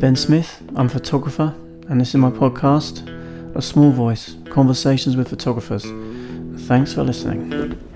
Ben Smith, I'm a photographer, and this is my podcast, A Small Voice, Conversations with Photographers. Thanks for listening.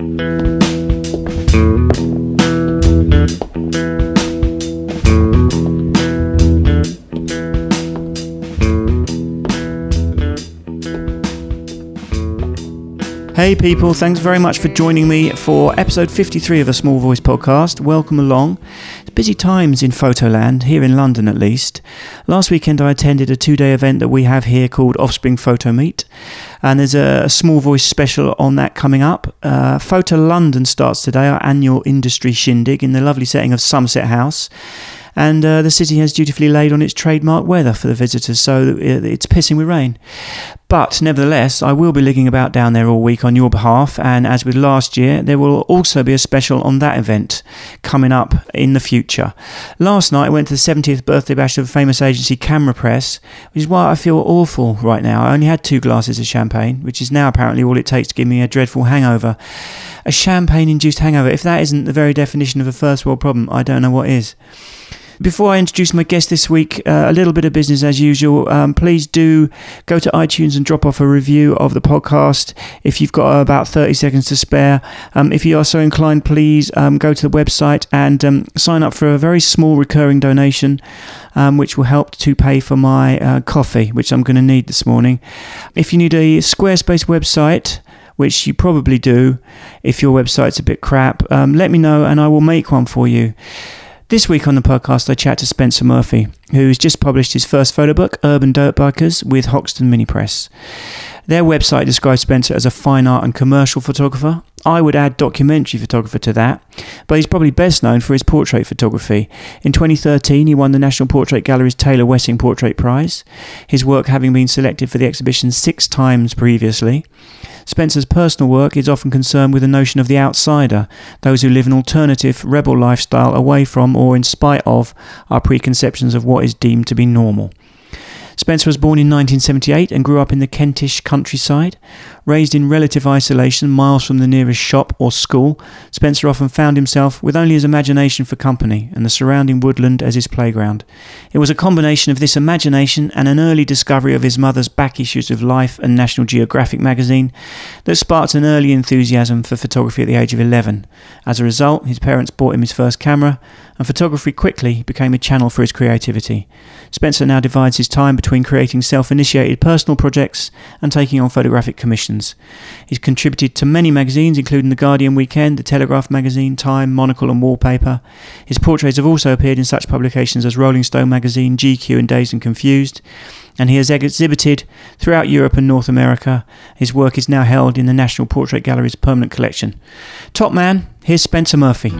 Hey people, thanks very much for joining me for episode 53 of A Small Voice podcast. Welcome along. It's busy times in Photoland, here in London at least. Last weekend I attended a 2-day event that we have here called Offspring Photo Meet, and there's a Small Voice special on that coming up. Photo London starts today, our annual industry shindig in the lovely setting of Somerset House. And the city has dutifully laid on its trademark weather for the visitors, so it's pissing with rain. But nevertheless, I will be ligging about down there all week on your behalf, and as with last year, there will also be a special on that event coming up in the future. Last night I went to the 70th birthday bash of a famous agency, Camera Press, which is why I feel awful right now. I only had 2 glasses of champagne, which is now apparently all it takes to give me a dreadful hangover. A champagne-induced hangover. If that isn't the very definition of a first world problem, I don't know what is. Before I introduce my guest this week, a little bit of business as usual. Please do go to iTunes and drop off a review of the podcast if you've got about 30 seconds to spare. If you are so inclined, please go to the website and sign up for a very small recurring donation, which will help to pay for my coffee, which I'm going to need this morning. If you need a Squarespace website, which you probably do if your website's a bit crap, let me know and I will make one for you. This week on the podcast, I chat to Spencer Murphy, who's just published his first photo book, Urban Dirt Bikers, with Hoxton Mini Press. Their website describes Spencer as a fine art and commercial photographer. I would add documentary photographer to that, but he's probably best known for his portrait photography. In 2013, he won the National Portrait Gallery's Taylor Wessing Portrait Prize, his work having been selected for the exhibition 6 times previously. Spencer's personal work is often concerned with the notion of the outsider, those who live an alternative, rebel lifestyle away from or in spite of our preconceptions of what is deemed to be normal. Spencer was born in 1978 and grew up in the Kentish countryside. Raised in relative isolation, miles from the nearest shop or school, Spencer often found himself with only his imagination for company and the surrounding woodland as his playground. It was a combination of this imagination and an early discovery of his mother's back issues of Life and National Geographic magazine that sparked an early enthusiasm for photography at the age of 11. As a result, his parents bought him his first camera, and photography quickly became a channel for his creativity. Spencer now divides his time between creating self-initiated personal projects and taking on photographic commissions. He's contributed to many magazines, including The Guardian Weekend, The Telegraph magazine, Time, Monocle and Wallpaper. His portraits have also appeared in such publications as Rolling Stone magazine, GQ and Dazed and Confused, and he has exhibited throughout Europe and North America. His work is now held in the National Portrait Gallery's permanent collection. Top man, here's Spencer Murphy.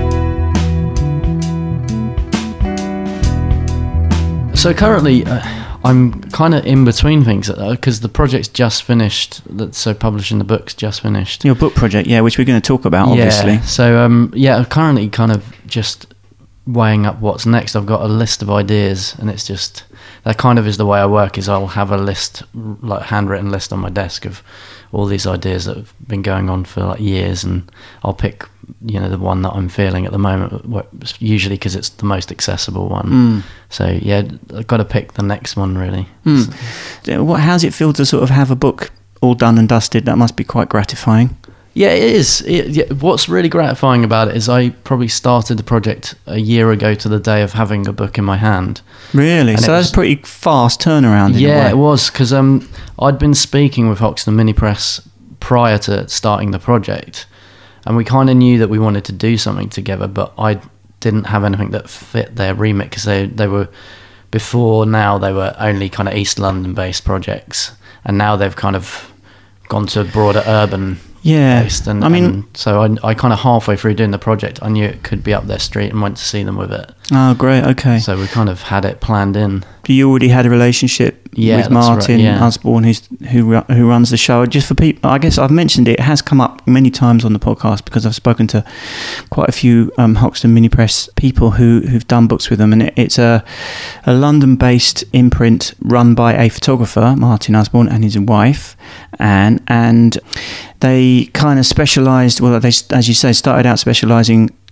So currently, I'm kind of in between things because the project's just finished. So publishing the book's just finished. Your book project, yeah, which we're going to talk about, obviously. Yeah. So I'm currently kind of just weighing up what's next. I've got a list of ideas, and it's just that kind of is the way I work. Is I'll have a list, like handwritten list on my desk of all these ideas that have been going on for like years, and I'll pick the one that I'm feeling at the moment, usually because it's the most accessible one. So yeah, I've got to pick the next one really. How's it feel to sort of have a book all done and dusted? That must be quite gratifying. Yeah, it is. What's really gratifying about it is I probably started the project a year ago to the day of having a book in my hand. Really? So that's a pretty fast turnaround in a way. Yeah, it was, because I'd been speaking with Hoxton Mini Press prior to starting the project, and we kind of knew that we wanted to do something together, but I didn't have anything that fit their remit, because they were, before now, they were only kind of East London based projects, and now they've kind of gone to a broader urban based. And so I kind of halfway through doing the project, I knew it could be up their street and went to see them with it. Oh, great, okay. So we kind of had it planned in. You already had a relationship with Martin Usborne, who runs the show. Just for people, I guess I've mentioned it has come up many times on the podcast because I've spoken to quite a few Hoxton Mini Press people who've done books with them, and it's a London-based imprint run by a photographer, Martin Usborne, and his wife, and they kind of specialised. Well, they, as you say, started out specialising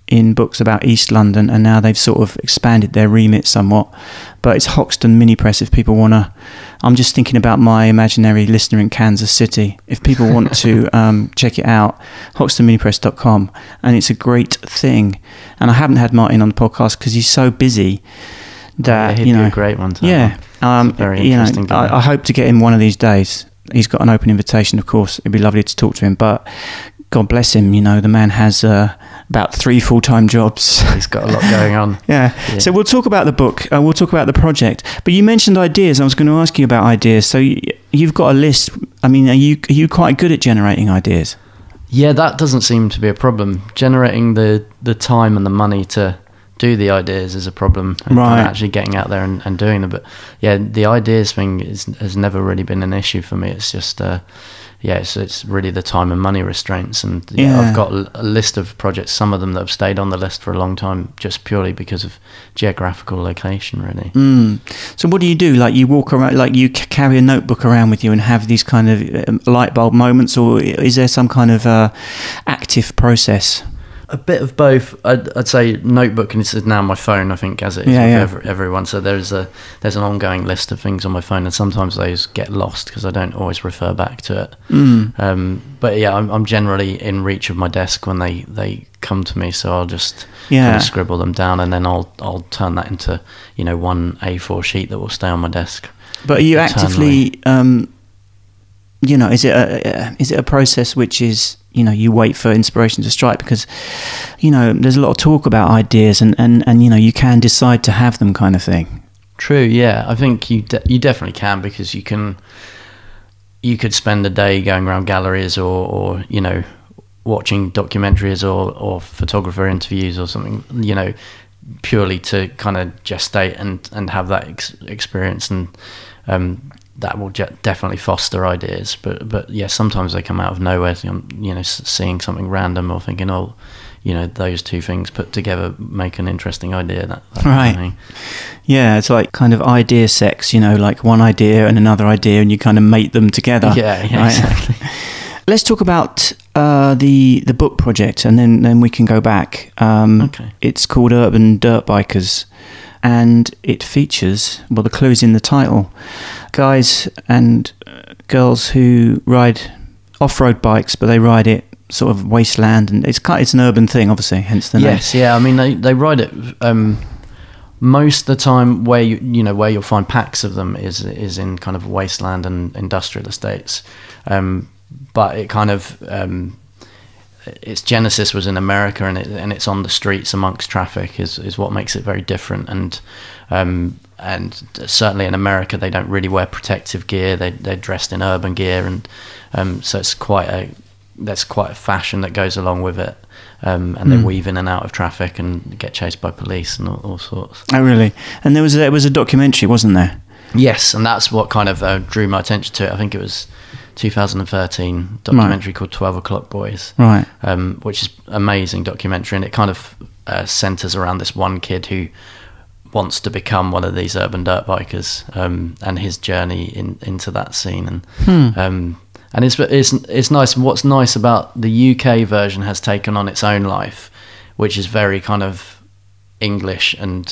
in books about East London, and now they've sort of expanded their remit somewhat. But it's Hoxton Mini Press if people want to. I'm just thinking about my imaginary listener in Kansas City. If people want to check it out, hoxtonminipress.com, and it's a great thing. And I haven't had Martin on the podcast because he's so busy that, he'd be a great one to yeah, very interesting guy. I hope to get him one of these days. He's got an open invitation, of course. It'd be lovely to talk to him, but God bless him, the man has about 3 full-time jobs. He's got a lot going on. Yeah. So we'll talk about the book. We'll talk about the project. But you mentioned ideas. I was going to ask you about ideas. So you've got a list. I mean, are you quite good at generating ideas? Yeah, that doesn't seem to be a problem. Generating the time and the money to do the ideas is a problem. And right. Actually getting out there and doing them. But yeah, the ideas thing has never really been an issue for me. It's just... it's really the time and money restraints, and I've got a list of projects, some of them that have stayed on the list for a long time, just purely because of geographical location, really. So what do you do? Like you walk around, like you carry a notebook around with you and have these kind of light bulb moments, or is there some kind of active process? A bit of both. I'd say notebook, and this is now my phone, I think, as it is with everyone. So there's an ongoing list of things on my phone, and sometimes those get lost because I don't always refer back to it. But yeah, I'm generally in reach of my desk when they come to me, so I'll just kind of scribble them down, and then I'll turn that into one A4 sheet that will stay on my desk. But are you actively, is it a process which is, you wait for inspiration to strike? Because, there's a lot of talk about ideas and you can decide to have them, kind of thing. True, yeah. I think you definitely can, because you could spend a day going around galleries or watching documentaries or photographer interviews or something, purely to kind of gestate and have that experience, and that will definitely foster ideas. But yeah, sometimes they come out of nowhere. Seeing something random or thinking, those two things put together make an interesting idea. That right. Kind of thing. Yeah, it's like kind of idea sex. Like one idea and another idea, and you kind of mate them together. Yeah, right? Exactly. Let's talk about the book project, and then we can go back. Okay. It's called Urban Dirt Bikers, and it features, well, the clue is in the title, guys and girls who ride off-road bikes, but they ride it sort of wasteland, and it's an urban thing, obviously, hence the name. Yes, yeah. I mean, they ride it most of the time. Where where you'll find packs of them is in kind of wasteland and industrial estates. But it kind of its genesis was in America, and it's on the streets amongst traffic is what makes it very different. And certainly in America, they don't really wear protective gear. They're dressed in urban gear, and so it's quite a fashion that goes along with it. And they weave in and out of traffic and get chased by police and all sorts. Oh, really? And there was a documentary, wasn't there? Yes, and that's what kind of drew my attention to it. I think it was 2013 documentary called 12 O'Clock Boys, right? Which is amazing documentary, and it kind of centres around this one kid who wants to become one of these urban dirt bikers, and his journey into that scene, and it's nice. And what's nice about the UK version has taken on its own life, which is very kind of English, and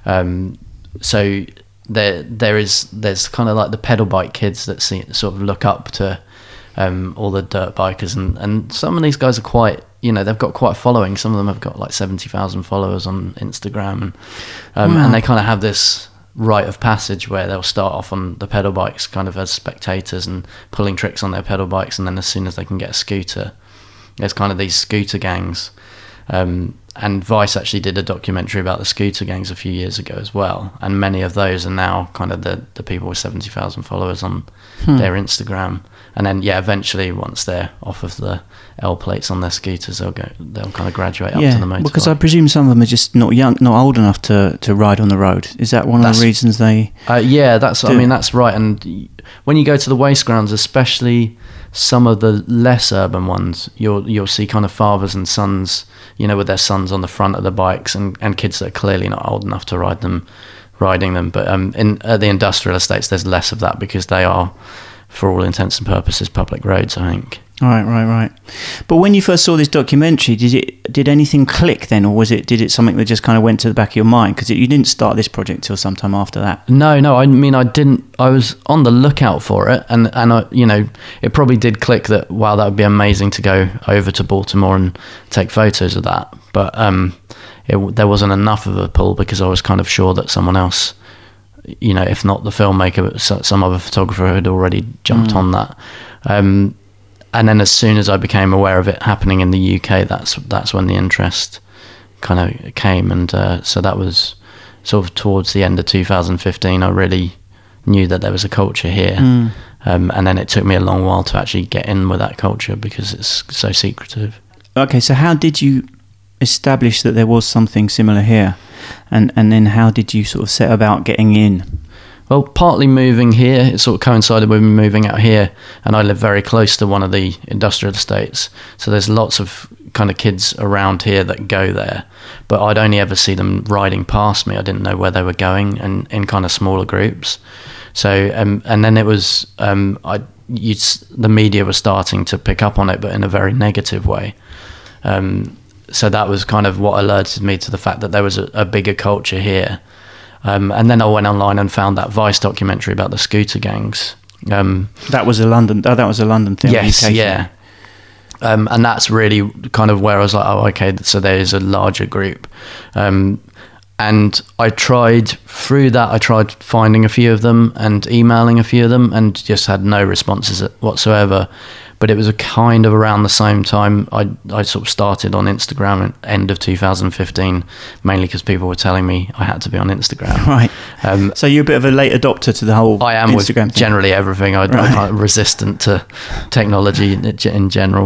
so there's kind of like the pedal bike kids that sort of look up to all the dirt bikers, and some of these guys are quite, they've got quite a following. Some of them have got like 70,000 followers on Instagram, and they kind of have this rite of passage where they'll start off on the pedal bikes kind of as spectators and pulling tricks on their pedal bikes, and then as soon as they can get a scooter, there's kind of these scooter gangs. And Vice actually did a documentary about the scooter gangs a few years ago as well, and many of those are now kind of the people with 70,000 followers on their Instagram. And then eventually once they're off of the L plates on their scooters, they'll kind of graduate up to the motorbike. Because I presume some of them are just not old enough to ride on the road. Is that one of the reasons they? That's right. And when you go to the waste grounds, especially some of the less urban ones, you'll see kind of fathers and sons, with their sons on the front of the bikes, and kids that are clearly not old enough to riding them. But in the industrial estates, there's less of that because they are, for all intents and purposes, public roads, I think. Right. But when you first saw this documentary, did anything click then, or did it something that just kind of went to the back of your mind? Because you didn't start this project till sometime after that. No. I mean, I didn't. I was on the lookout for it, and I, it probably did click that. Wow, that would be amazing to go over to Baltimore and take photos of that. But there wasn't enough of a pull because I was kind of sure that someone else, if not the filmmaker, some other photographer had already jumped on that. And then as soon as I became aware of it happening in the UK, that's when the interest kind of came. And so that was sort of towards the end of 2015, I really knew that there was a culture here. And then it took me a long while to actually get in with that culture because it's so secretive. Okay, so how did you establish that there was something similar here? And then how did you sort of set about getting in? Well, partly moving here, it sort of coincided with me moving out here, and I live very close to one of the industrial estates. So there's lots of kind of kids around here that go there, but I'd only ever see them riding past me. I didn't know where they were going, and in kind of smaller groups. So, and then it was, the media was starting to pick up on it, but in a very negative way. So that was kind of what alerted me to the fact that there was a bigger culture here. And then I went online and found that Vice documentary about the scooter gangs. That was a London thing. Yes, yeah. And that's really kind of where I was like, oh, okay, so there is a larger group. And I tried finding a few of them and emailing a few of them and just had no responses whatsoever. But it was a kind of around the same time I sort of started on Instagram at end of 2015, mainly because people were telling me I had to be on Instagram. Right. So you're a bit of a late adopter to the whole I am Instagram with generally everything. I'm kind of resistant to technology in general,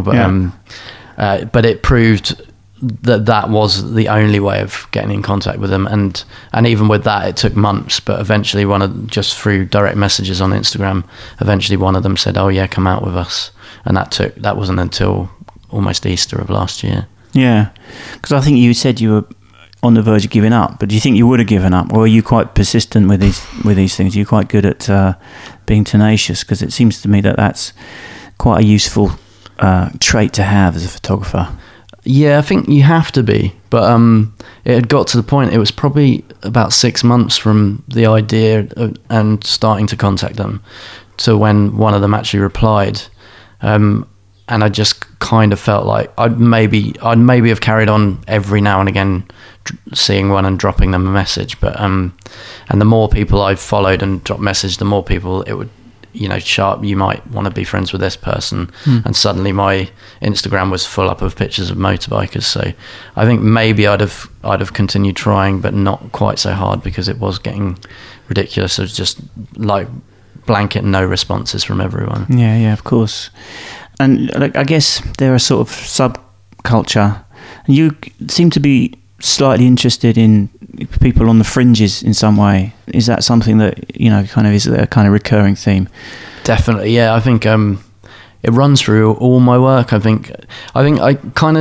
but it proved that was the only way of getting in contact with them, and even with that it took months, but eventually just through direct messages on Instagram, eventually one of them said, oh yeah, come out with us. And that wasn't until almost Easter of last year. Yeah, because I think you said you were on the verge of giving up, but do you think you would have given up, or are you quite persistent with these things? Are you quite good at being tenacious? Because it seems to me that that's quite a useful trait to have as a photographer. Yeah, I think you have to be, but it had got to the point, it was probably about 6 months from the idea and starting to contact them to when one of them actually replied. And I just kind of felt like I'd maybe have carried on every now and again seeing one and dropping them a message, but and the more people I followed and dropped message, the more people it would, sharp, you might want to be friends with this person. And suddenly my Instagram was full up of pictures of motorbikers. So I think maybe I'd have continued trying, but not quite so hard because it was getting ridiculous. It was just like blanket no responses from everyone. Yeah, of course. And I guess they're a sort of subculture. And you seem to be slightly interested in people on the fringes in some way. Is that something that kind of is a kind of recurring theme? Definitely, yeah. I think it runs through all my work. I think I kind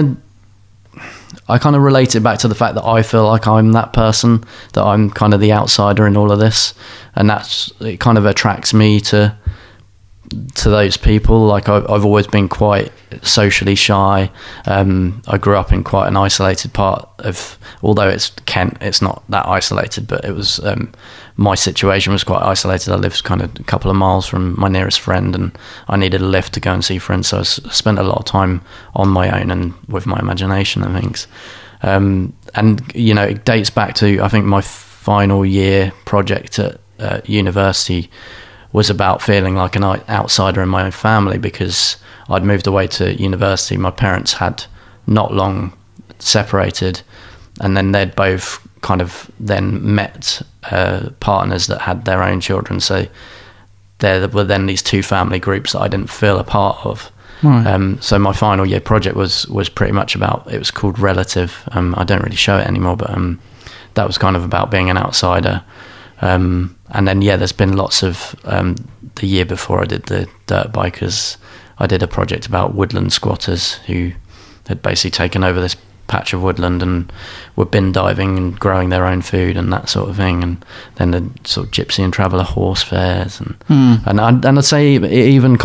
of relate it back to the fact that I feel like I'm that person, that I'm kind of the outsider in all of this, and it kind of attracts me to those people. Like I've always been quite socially shy. I grew up in quite an isolated part of, although it's Kent, it's not that isolated, but it was my situation was quite isolated. I lived kind of a couple of miles from my nearest friend, and I needed a lift to go and see friends, so I spent a lot of time on my own and with my imagination and things. And it dates back to, I think, my final year project at university was about feeling like an outsider in my own family, because I'd moved away to university. My parents had not long separated, and then they'd both kind of then met partners that had their own children. So there were then these two family groups that I didn't feel a part of. Right. So my final year project was pretty much about, it was called Relative. I don't really show it anymore, but that was kind of about being an outsider. And then, there's been lots of, the year before I did the Dirt Bikers, I did a project about woodland squatters who had basically taken over this patch of woodland and were bin diving and growing their own food and that sort of thing. And then the sort of gypsy and traveller horse fairs. And I'd say even kind of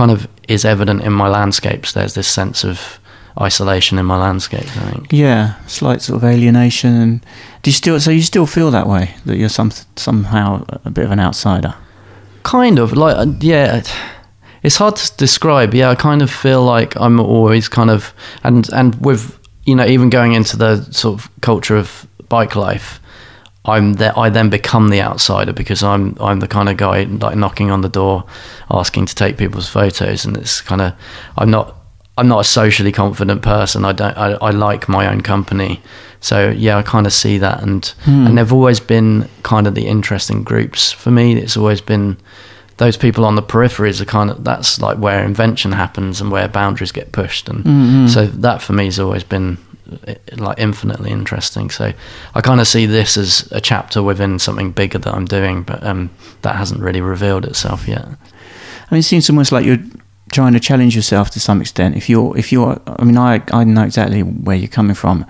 is evident in my landscapes. There's this sense of isolation in my landscapes, I think. Yeah, slight sort of alienation. And you still feel that way, that you're somehow a bit of an outsider? Kind of, like, yeah, it's hard to describe. Yeah, I kind of feel like I'm always kind of, and with, you know, even going into the sort of culture of bike life, I then become the outsider, because I'm the kind of guy like knocking on the door, asking to take people's photos, and it's kind of, I'm not a socially confident person. I like my own company. So yeah, I kind of see that, and they've always been kind of the interesting groups for me. It's always been those people on the peripheries are kind of, that's like where invention happens and where boundaries get pushed, and so that for me has always been like infinitely interesting. So I kind of see this as a chapter within something bigger that I'm doing, but that hasn't really revealed itself yet. I mean, it seems almost like you're trying to challenge yourself to some extent. If you're, I mean, I know exactly where you're coming from.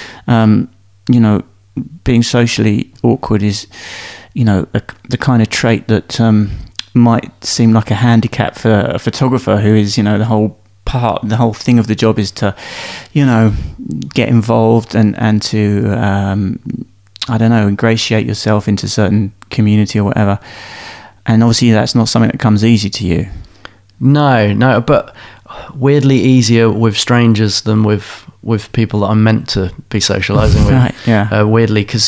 You know, being socially awkward is, you know, the kind of trait that might seem like a handicap for a photographer who is, you know, the whole thing of the job is to, you know, get involved and to, I don't know, ingratiate yourself into certain community or whatever. And obviously that's not something that comes easy to you. No, but weirdly easier with strangers than with people that I'm meant to be socialising with. Right, yeah. Weirdly, because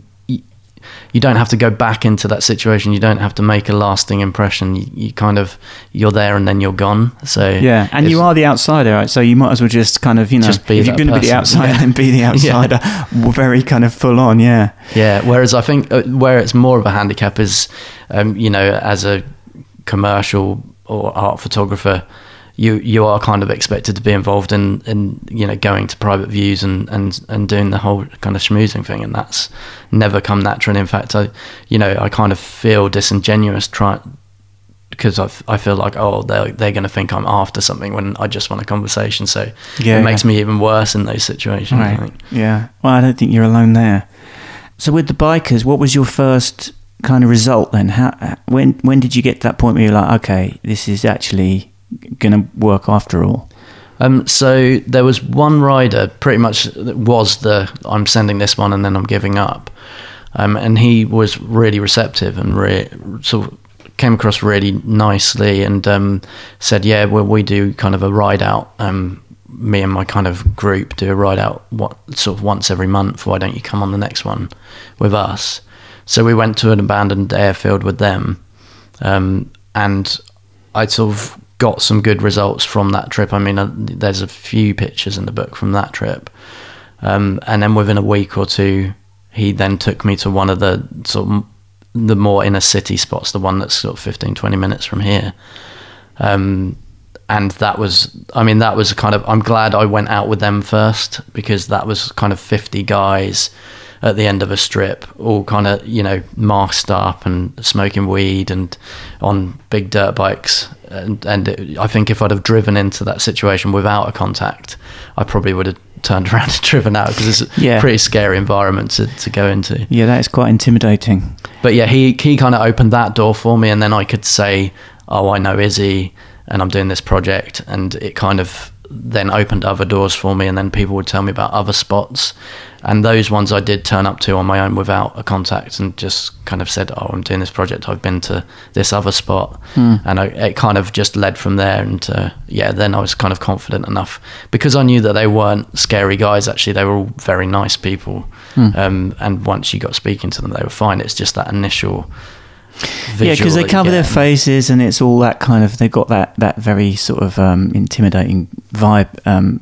you don't have to go back into that situation. You don't have to make a lasting impression. You kind of, you're there and then you're gone. So yeah, and you are the outsider, right? So you might as well just kind of, you know, if you're going to be the outsider, then be the outsider. Yeah. Very kind of full on, yeah. Yeah, whereas I think where it's more of a handicap is, you know, as a commercial or art photographer, you are kind of expected to be involved in you know, going to private views and doing the whole kind of schmoozing thing, and that's never come natural. In fact, I kind of feel disingenuous because I feel like, oh, they're going to think I'm after something when I just want a conversation. So it makes me even worse in those situations. Right. I think. Yeah. Well, I don't think you're alone there. So with the bikers, what was your first kind of result then? When did you get to that point where you're like, okay, this is actually going to work after all? So there was one rider, pretty much was I'm sending this one and then I'm giving up, and he was really receptive and sort of came across really nicely, and said, yeah, well, we do kind of a ride out, me and my kind of group do a ride out sort of once every month, why don't you come on the next one with us? So we went to an abandoned airfield with them, and I sort of got some good results from that trip. I mean, there's a few pictures in the book from that trip. And then within a week or two, he then took me to one of the sort of the more inner city spots, the one that's sort of 15, 20 minutes from here. And that was kind of, I'm glad I went out with them first, because that was kind of 50 guys at the end of a strip, all kind of, you know, masked up and smoking weed and on big dirt bikes. And I think if I'd have driven into that situation without a contact, I probably would have turned around and driven out, because it's a pretty scary environment to go into. Yeah, that is quite intimidating. But yeah, he kind of opened that door for me, and then I could say, oh, I know Izzy and I'm doing this project, and it kind of then opened other doors for me, and then people would tell me about other spots, and those ones I did turn up to on my own without a contact, and just kind of said, oh, I'm doing this project, I've been to this other spot, and it kind of just led from there. And then I was kind of confident enough, because I knew that they weren't scary guys. Actually, they were all very nice people, and once you got speaking to them, they were fine. It's just that initial yeah, because they cover their faces, and it's all that kind of, they've got that very sort of intimidating vibe.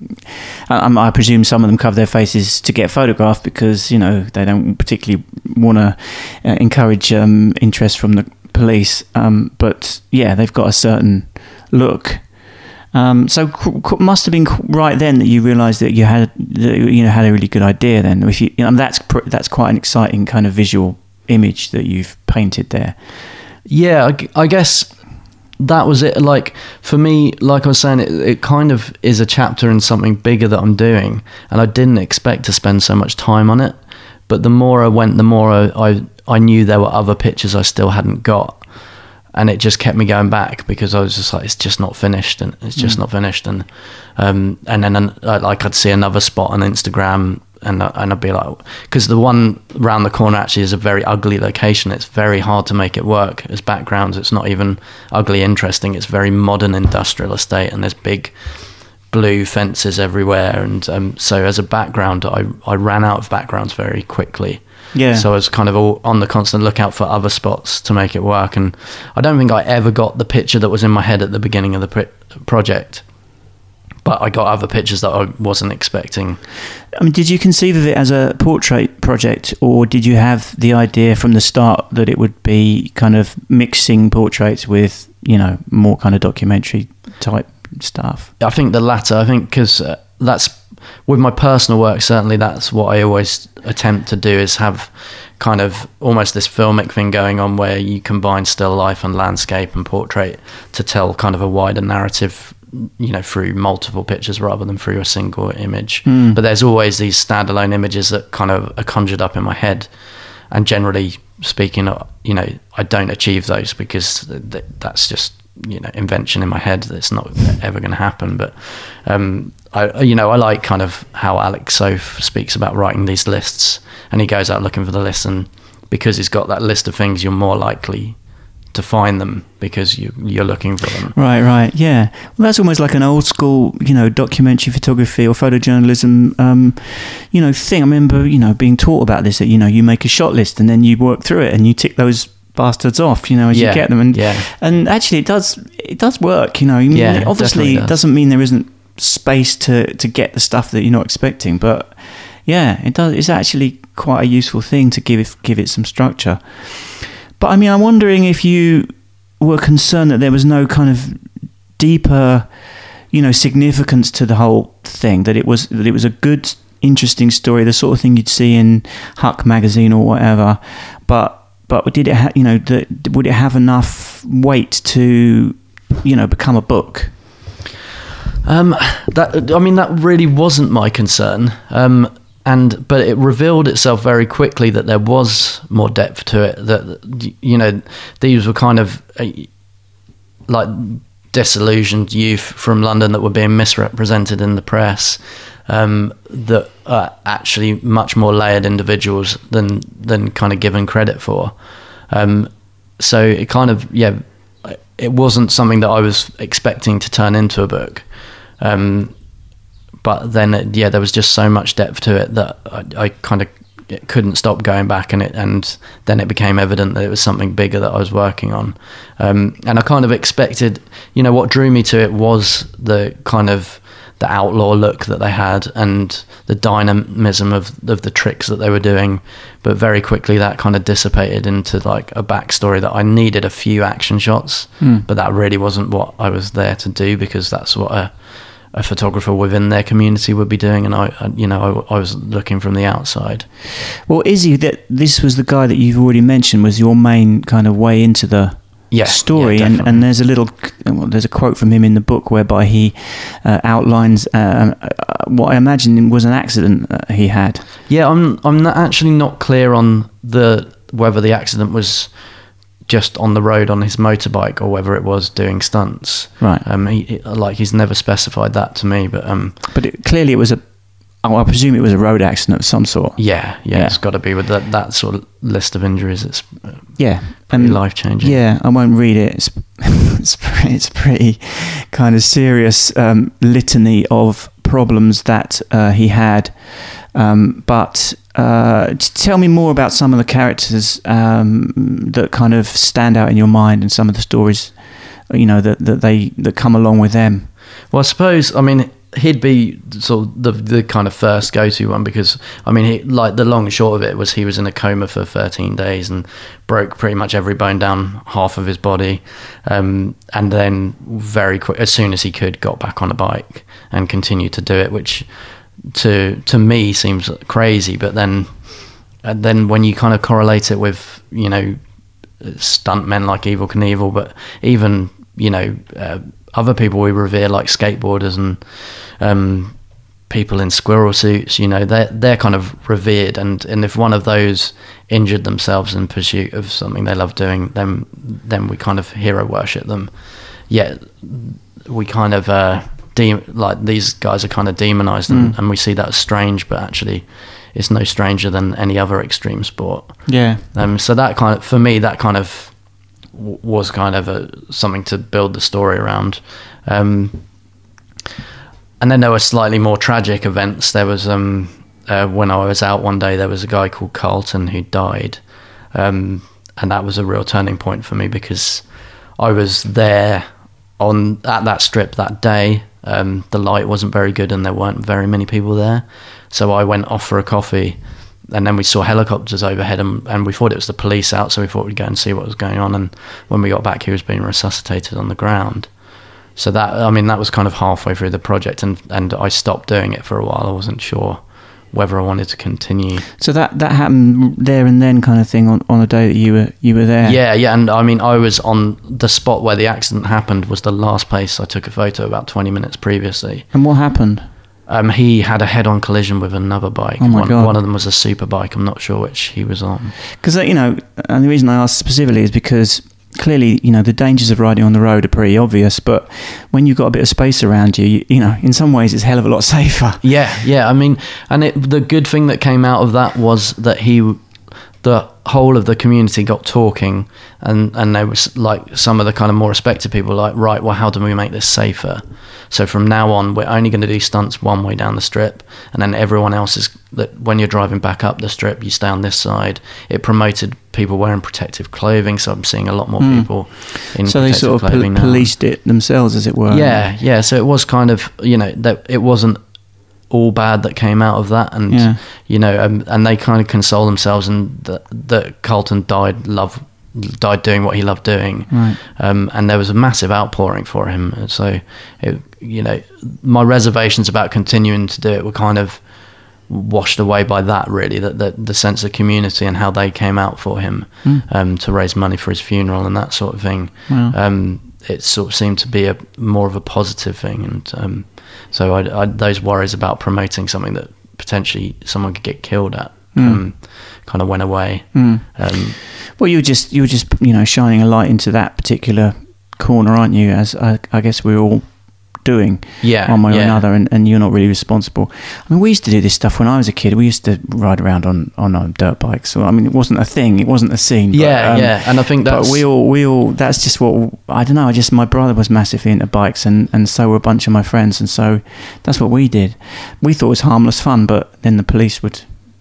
I presume some of them cover their faces to get photographed, because, you know, they don't particularly want to encourage interest from the police, but yeah, they've got a certain look. So must have been right then that you realised that you had a really good idea. Then, if that's quite an exciting kind of visual image that you've painted there. Yeah, I guess that was it. Like, for me, like I was saying, it kind of is a chapter in something bigger that I'm doing, and I didn't expect to spend so much time on it, but the more I went, the more I knew there were other pictures I still hadn't got, and it just kept me going back because I was just like, it's just not finished, and it's just not finished. And then like I'd see another spot on Instagram, and I'd be like, because the one round the corner actually is a very ugly location. It's very hard to make it work as backgrounds. It's not even ugly interesting. It's very modern industrial estate, and there's big blue fences everywhere. And so as a background, I ran out of backgrounds very quickly. Yeah. So I was kind of all on the constant lookout for other spots to make it work. And I don't think I ever got the picture that was in my head at the beginning of the project, but I got other pictures that I wasn't expecting. I mean, did you conceive of it as a portrait project, or did you have the idea from the start that it would be kind of mixing portraits with, more kind of documentary type stuff? I think the latter. I think because that's, with my personal work, certainly that's what I always attempt to do, is have kind of almost this filmic thing going on where you combine still life and landscape and portrait to tell kind of a wider narrative, through multiple pictures rather than through a single image. But there's always these standalone images that kind of are conjured up in my head, and generally speaking, I don't achieve those because that's just invention in my head. That's not ever going to happen. But I like kind of how Alex Soph speaks about writing these lists, and he goes out looking for the lists, and because he's got that list of things, you're more likely to find them because you're looking for them. Right, yeah. Well, that's almost like an old school, documentary photography or photojournalism, thing. I remember, being taught about this, that, you make a shot list and then you work through it and you tick those bastards off, as you get them. And actually it does work, obviously it doesn't mean there isn't space to get the stuff that you're not expecting, but yeah, it does. It's actually quite a useful thing to give it some structure. But I mean, I'm wondering if you were concerned that there was no kind of deeper, significance to the whole thing, that it was a good, interesting story, the sort of thing you'd see in Huck magazine or whatever. But did it would it have enough weight to, become a book? That really wasn't my concern. But it revealed itself very quickly that there was more depth to it. That these were kind of like disillusioned youth from London that were being misrepresented in the press. That are actually much more layered individuals than kind of given credit for. So it kind of it wasn't something that I was expecting to turn into a book. But then, there was just so much depth to it that I kind of couldn't stop going back, and then it became evident that it was something bigger that I was working on. And I kind of expected, what drew me to it was the kind of the outlaw look that they had and the dynamism of the tricks that they were doing. But very quickly that kind of dissipated into like a backstory that I needed a few action shots, but that really wasn't what I was there to do, because that's what a photographer within their community would be doing, and I was looking from the outside. Well, Izzy, that this was the guy that you've already mentioned was your main kind of way into the story, and there's a quote from him in the book whereby he outlines what I imagine was an accident he had. Yeah, I'm actually not clear on whether the accident was just on the road on his motorbike or whether it was doing stunts. Right. He's never specified that to me, but clearly it was I presume it was a road accident of some sort. Yeah. It's got to be with that sort of list of injuries. It's pretty life changing. Yeah, I won't read it. It's pretty kind of serious litany of problems that he had. But tell me more about some of the characters that kind of stand out in your mind, and some of the stories, that come along with them. Well, I suppose, he'd be sort of the kind of first go-to one, because the long and short of it was he was in a coma for 13 days and broke pretty much every bone down half of his body, and then very quick, as soon as he could, got back on a bike and continued to do it, which to me seems crazy. But then when you kind of correlate it with stuntmen like Evel Knievel, but even other people we revere like skateboarders and people in squirrel suits, you know, they're kind of revered, and if one of those injured themselves in pursuit of something they love doing, then we kind of hero worship them. Yet we kind of like these guys are kind of demonized, and we see that as strange, but actually it's no stranger than any other extreme sport. Yeah. So that kind of, for me, that kind of was kind of something to build the story around. And then there were slightly more tragic events. There was when I was out one day, there was a guy called Carlton who died, and that was a real turning point for me, because I was there at that strip that day. The light wasn't very good and there weren't very many people there, so I went off for a coffee, and then we saw helicopters overhead, and we thought it was the police out, so we thought we'd go and see what was going on. And when we got back, he was being resuscitated on the ground. So that was kind of halfway through the project, and I stopped doing it for a while. I wasn't sure whether I wanted to continue. So that happened there and then, kind of thing, on the day that you were there. Yeah, and I was on the spot where the accident happened. Was the last place I took a photo about 20 minutes previously. And what happened? He had a head-on collision with another bike. Oh my God. One of them was a super bike. I'm not sure which he was on. Because and the reason I asked specifically is because clearly, the dangers of riding on the road are pretty obvious, but when you've got a bit of space around you, in some ways it's a hell of a lot safer. Yeah. And the good thing that came out of that was that the whole of the community got talking, and there was like some of the kind of more respected people like, right, well, how do we make this safer? So from now on, we're only going to do stunts one way down the strip, and then everyone else is that when you're driving back up the strip, you stay on this side. It promoted people wearing protective clothing, so I'm seeing a lot more people in so protective they sort of clothing now. Policed it themselves, as it were. Yeah. So it was kind of, that it wasn't all bad that came out of that, and and they kind of console themselves, and that Carlton died doing what he loved doing, right. And there was a massive outpouring for him. So my reservations about continuing to do it were kind of washed away by that, really, that the sense of community and how they came out for him to raise money for his funeral and that sort of thing. Wow. It sort of seemed to be more of a positive thing, and so I those worries about promoting something that potentially someone could get killed at kind of went away. Well, you were just shining a light into that particular corner, aren't you? As I guess we're all doing, one way or another, and you're not really responsible. I mean, we used to do this stuff when I was a kid. We used to ride around on dirt bikes. So, I mean, it wasn't a thing. It wasn't a scene. And I think that's. But we all. That's just what I don't know. My brother was massively into bikes, and so were a bunch of my friends, and so that's what we did. We thought it was harmless fun, but then the police would,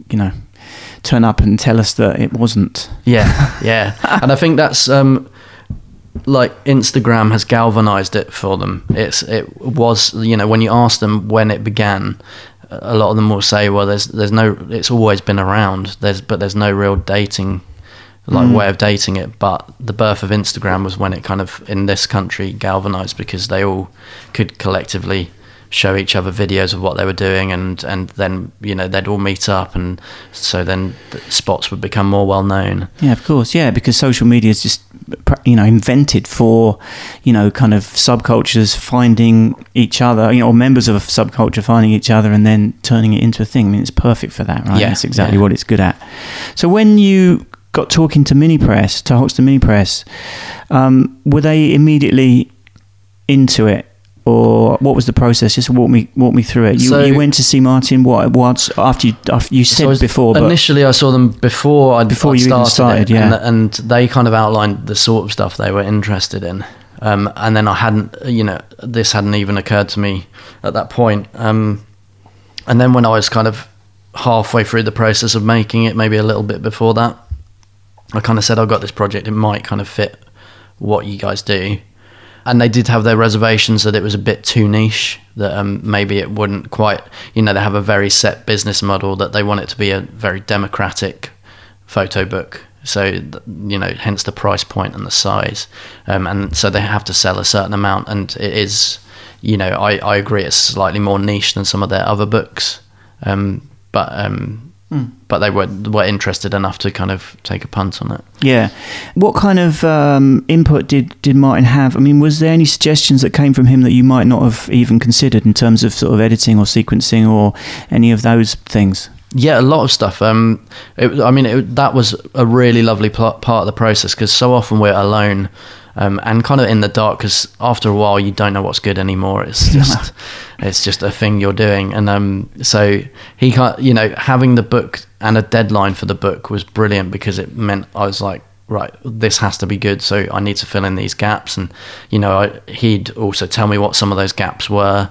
turn up and tell us that it wasn't. Yeah. And I think that's like Instagram has galvanized it for them. It was when you ask them when it began, a lot of them will say, well, there's no, it's always been around, but there's no real dating way of dating it. But the birth of Instagram was when it kind of in this country galvanized, because they all could collectively show each other videos of what they were doing, and then they'd all meet up, and so then the spots would become more well known. Yeah, of course. Yeah, because social media is just invented for kind of subcultures finding each other, or members of a subculture finding each other and then turning it into a thing. I mean, it's perfect for that, right? That's exactly what it's good at. So when you got talking to Hoxton Mini Press, were they immediately into it? Or what was the process? Just walk me through it. You went to see Martin after you said before. But initially, I saw them before you started, and they kind of outlined the sort of stuff they were interested in. And then I hadn't, this hadn't even occurred to me at that point. And then when I was kind of halfway through the process of making it, maybe a little bit before that, I kind of said, I've got this project. It might kind of fit what you guys do. And they did have their reservations that it was a bit too niche, that maybe it wouldn't quite, they have a very set business model, that they want it to be a very democratic photo book. So, hence the price point and the size. And so they have to sell a certain amount. And it is, I agree, it's slightly more niche than some of their other books. But but they were interested enough to kind of take a punt on it. Yeah. What kind of input did Martin have? I mean, was there any suggestions that came from him that you might not have even considered in terms of sort of editing or sequencing or any of those things? Yeah, a lot of stuff. That was a really lovely part of the process, because so often we're alone and kind of in the dark, because after a while you don't know what's good anymore. It's just a thing you're doing. And so he having the book and a deadline for the book was brilliant, because it meant I was like, right, this has to be good, so I need to fill in these gaps. And he'd also tell me what some of those gaps were,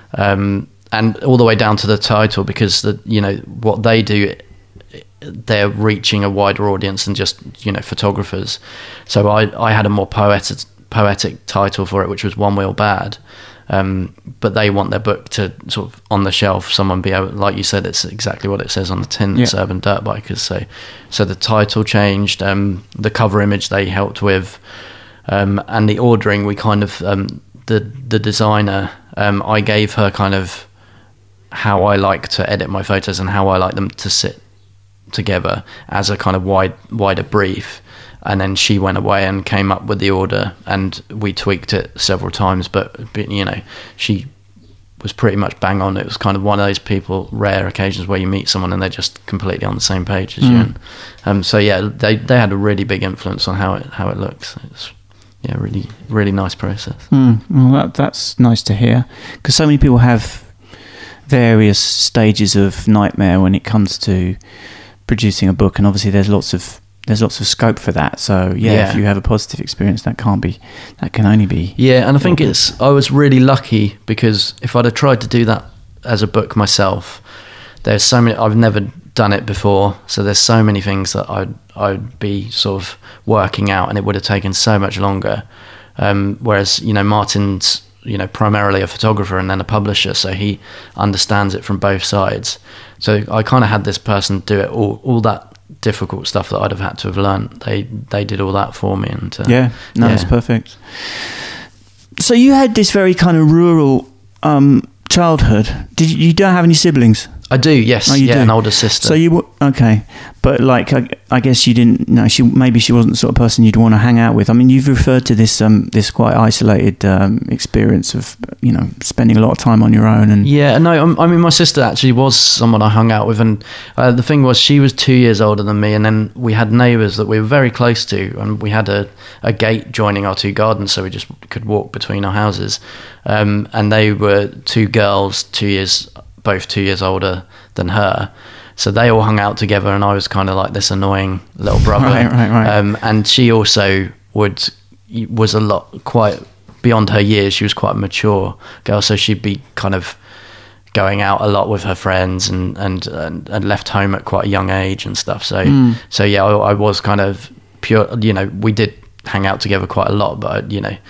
and all the way down to the title, because what they do, they're reaching a wider audience than just photographers. So I had a more poetic title for it, which was One Wheel Bad, but they want their book to sort of on the shelf, someone be able, like you said, it's exactly what it says on the tin. It's Urban Dirt Bikers. So the title changed, the cover image they helped with, and the ordering, we kind of the designer, I gave her kind of how I like to edit my photos and how I like them to sit together as a kind of wider brief, and then she went away and came up with the order, and we tweaked it several times, but she was pretty much bang on. It was kind of one of those rare occasions where you meet someone and they're just completely on the same page as you. And so they had a really big influence on how it looks. It's really, really nice process. Well, that's nice to hear, because so many people have various stages of nightmare when it comes to producing a book, and obviously there's lots of scope for that. So if you have a positive experience, that can only be and I think I was really lucky, because if I'd have tried to do that as a book myself, there's so many, I've never done it before, so there's so many things that I'd be sort of working out, and it would have taken so much longer, whereas Martin's primarily a photographer and then a publisher, so he understands it from both sides. So I kind of had this person do it, all that difficult stuff that I'd have had to have learned. They did all that for me, and it's perfect. So you had this very kind of rural childhood. You don't have any siblings? I do, yes. Oh, you do? An older sister. So you okay, but like I guess you didn't. No, she wasn't the sort of person you'd want to hang out with. I mean, you've referred to this this quite isolated experience of spending a lot of time on your own. And I mean, my sister actually was someone I hung out with, and the thing was, she was 2 years older than me, and then we had neighbours that we were very close to, and we had a gate joining our two gardens, so we just could walk between our houses, and they were two girls, both 2 years older than her, so they all hung out together, and I was kind of like this annoying little brother. Right. And she also was a lot, quite beyond her years. She was quite a mature girl, so she'd be kind of going out a lot with her friends, and left home at quite a young age and stuff. So I was kind of pure. We did hang out together quite a lot, but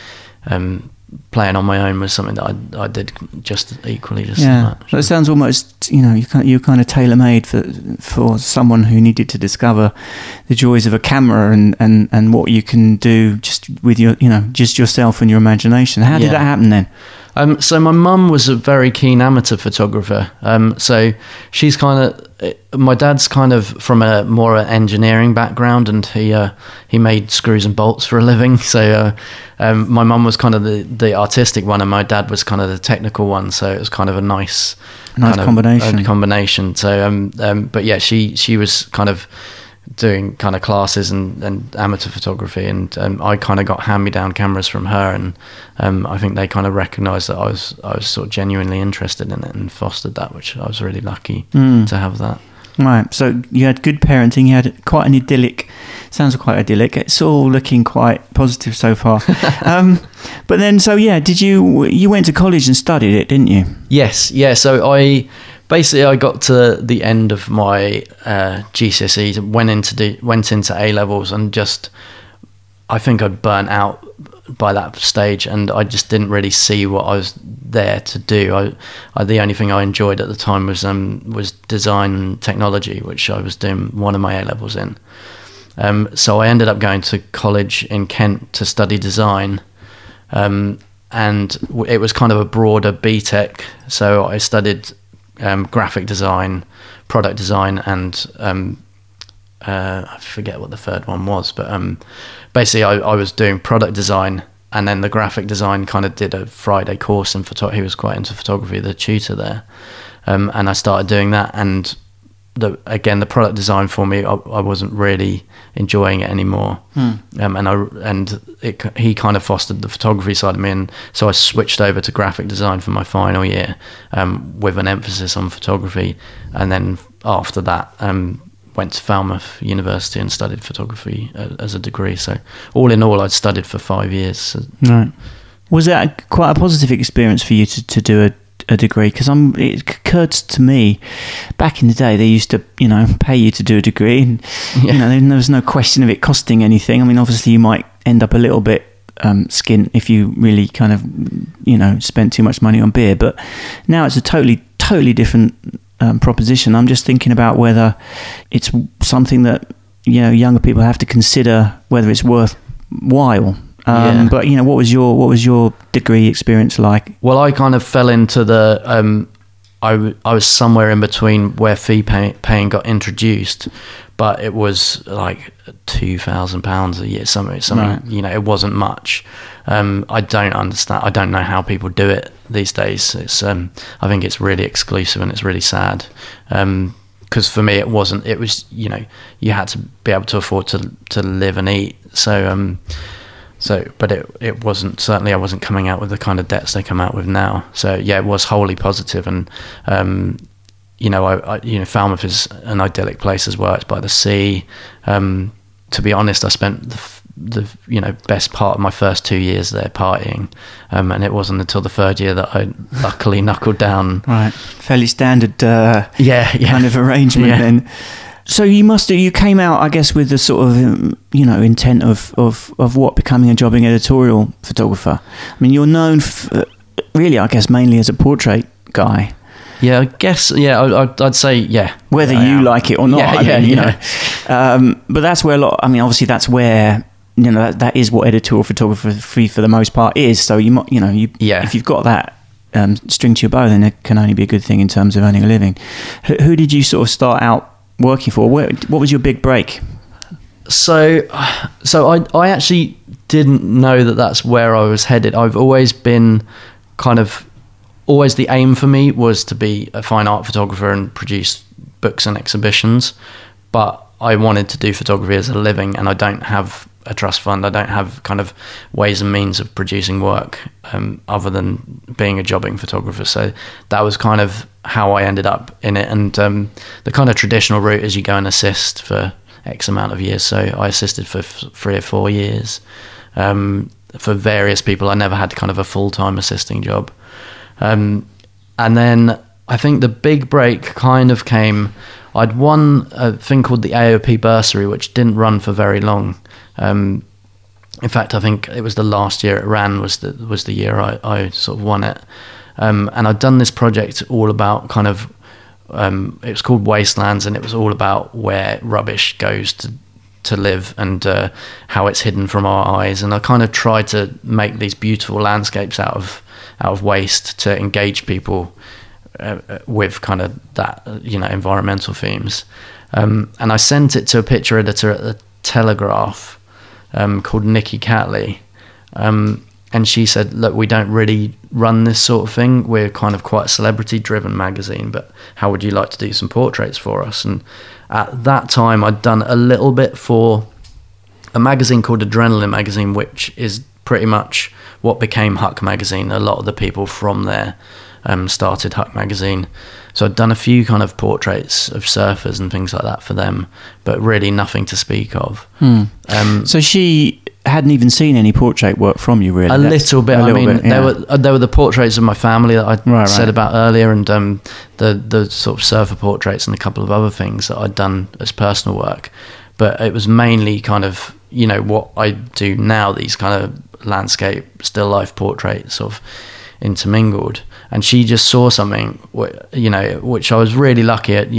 playing on my own was something that I did just equally as much. That sounds almost, you're kind of tailor-made for someone who needed to discover the joys of a camera and what you can do just with your, just yourself and your imagination. How did that happen then? So my mum was a very keen amateur photographer. So she's my dad's kind of from a more engineering background, and he made screws and bolts for a living. So my mum was kind of the artistic one, and my dad was kind of the technical one. So it was kind of a nice combination. So but yeah, she was kind of doing kind of classes and amateur photography, and I kind of got hand-me-down cameras from her, and I think they kind of recognised that I was sort of genuinely interested in it and fostered that, which I was really lucky to have that. Right, so you had good parenting, you had quite an sounds quite idyllic, it's all looking quite positive so far. But then, did you went to college and studied it, didn't you? Yes, so I got to the end of my GCSEs, went into A-levels, and just, I think I'd burnt out by that stage, and I just didn't really see what I was there to do. The only thing I enjoyed at the time was design and technology, which I was doing one of my A-levels in. So I ended up going to college in Kent to study design, and it was kind of a broader BTEC. So I studied graphic design, product design and I forget what the third one was, but basically I was doing product design, and then the graphic design kind of did a Friday course in photography. He was quite into photography, the tutor there, and I started doing that. And the product design for me, I wasn't really enjoying it anymore. He kind of fostered the photography side of me, and so I switched over to graphic design for my final year, with an emphasis on photography. And then after that, went to Falmouth University and studied photography as a degree. So all in all, I'd studied for 5 years. So. Right. Was that quite a positive experience for you to do a degree? Because it occurred to me, back in the day, they used to, pay you to do a degree. And, there was no question of it costing anything. I mean, obviously you might end up a little bit skint if you really kind of, spent too much money on beer. But now it's a totally different proposition. I'm just thinking about whether it's something that younger people have to consider whether it's worthwhile. But what was your degree experience like? Well, I kind of fell into the I was somewhere in between where fee paying got introduced, but it was like £2,000 a year, something. Right. It wasn't much. I don't understand. I don't know how people do it these days. It's I think it's really exclusive, and it's really sad. Because for me, it wasn't. It was you had to be able to afford to live and eat. But it wasn't. Certainly, I wasn't coming out with the kind of debts they come out with now. So yeah, it was wholly positive, and Falmouth is an idyllic place as well. It's by the sea. To be honest, I spent the best part of my first 2 years there partying, and it wasn't until the third year that I luckily knuckled down. Right, fairly standard kind of arrangement then. So you came out, I guess, with the sort of intent of what becoming a jobbing editorial photographer. I mean, you're known really, I guess, mainly as a portrait guy. Yeah, I guess. Yeah, I'd say yeah. Whether you like it or not, but that's where a lot. I mean, obviously, that's where that is what editorial photography for the most part is. So if you've got that string to your bow, then it can only be a good thing in terms of earning a living. Who did you sort of start out working for? What was your big break? So I actually didn't know that that's where I was headed. I've always been always the aim for me was to be a fine art photographer and produce books and exhibitions, but I wanted to do photography as a living, and I don't have a trust fund. I don't have kind of ways and means of producing work other than being a jobbing photographer. So that was kind of how I ended up in it. And the kind of traditional route is you go and assist for X amount of years. So I assisted for 3 or 4 years for various people. I never had kind of a full-time assisting job. And then I think the big break kind of came. I'd won a thing called the AOP bursary, which didn't run for very long. In fact, I think it was the last year it ran was the year I sort of won it. And I'd done this project all about kind of, it was called Wastelands, and it was all about where rubbish goes to live and how it's hidden from our eyes. And I kind of tried to make these beautiful landscapes out of waste to engage people with kind of that, environmental themes. And I sent it to a picture editor at the Telegraph called Nikki Catley. And she said, look, we don't really run this sort of thing. We're kind of quite a celebrity-driven magazine, but how would you like to do some portraits for us? And at that time, I'd done a little bit for a magazine called Adrenaline Magazine, which is pretty much what became Huck Magazine. A lot of the people from there started Huck Magazine. So I'd done a few kind of portraits of surfers and things like that for them, but really nothing to speak of. So she hadn't even seen any portrait work from you, really? A little bit. There were the portraits of my family that I said about earlier, and the sort of surfer portraits and a couple of other things that I'd done as personal work. But it was mainly kind of, what I do now, these kind of landscape, still life portraits sort of intermingled. And she just saw something, which I was really lucky at.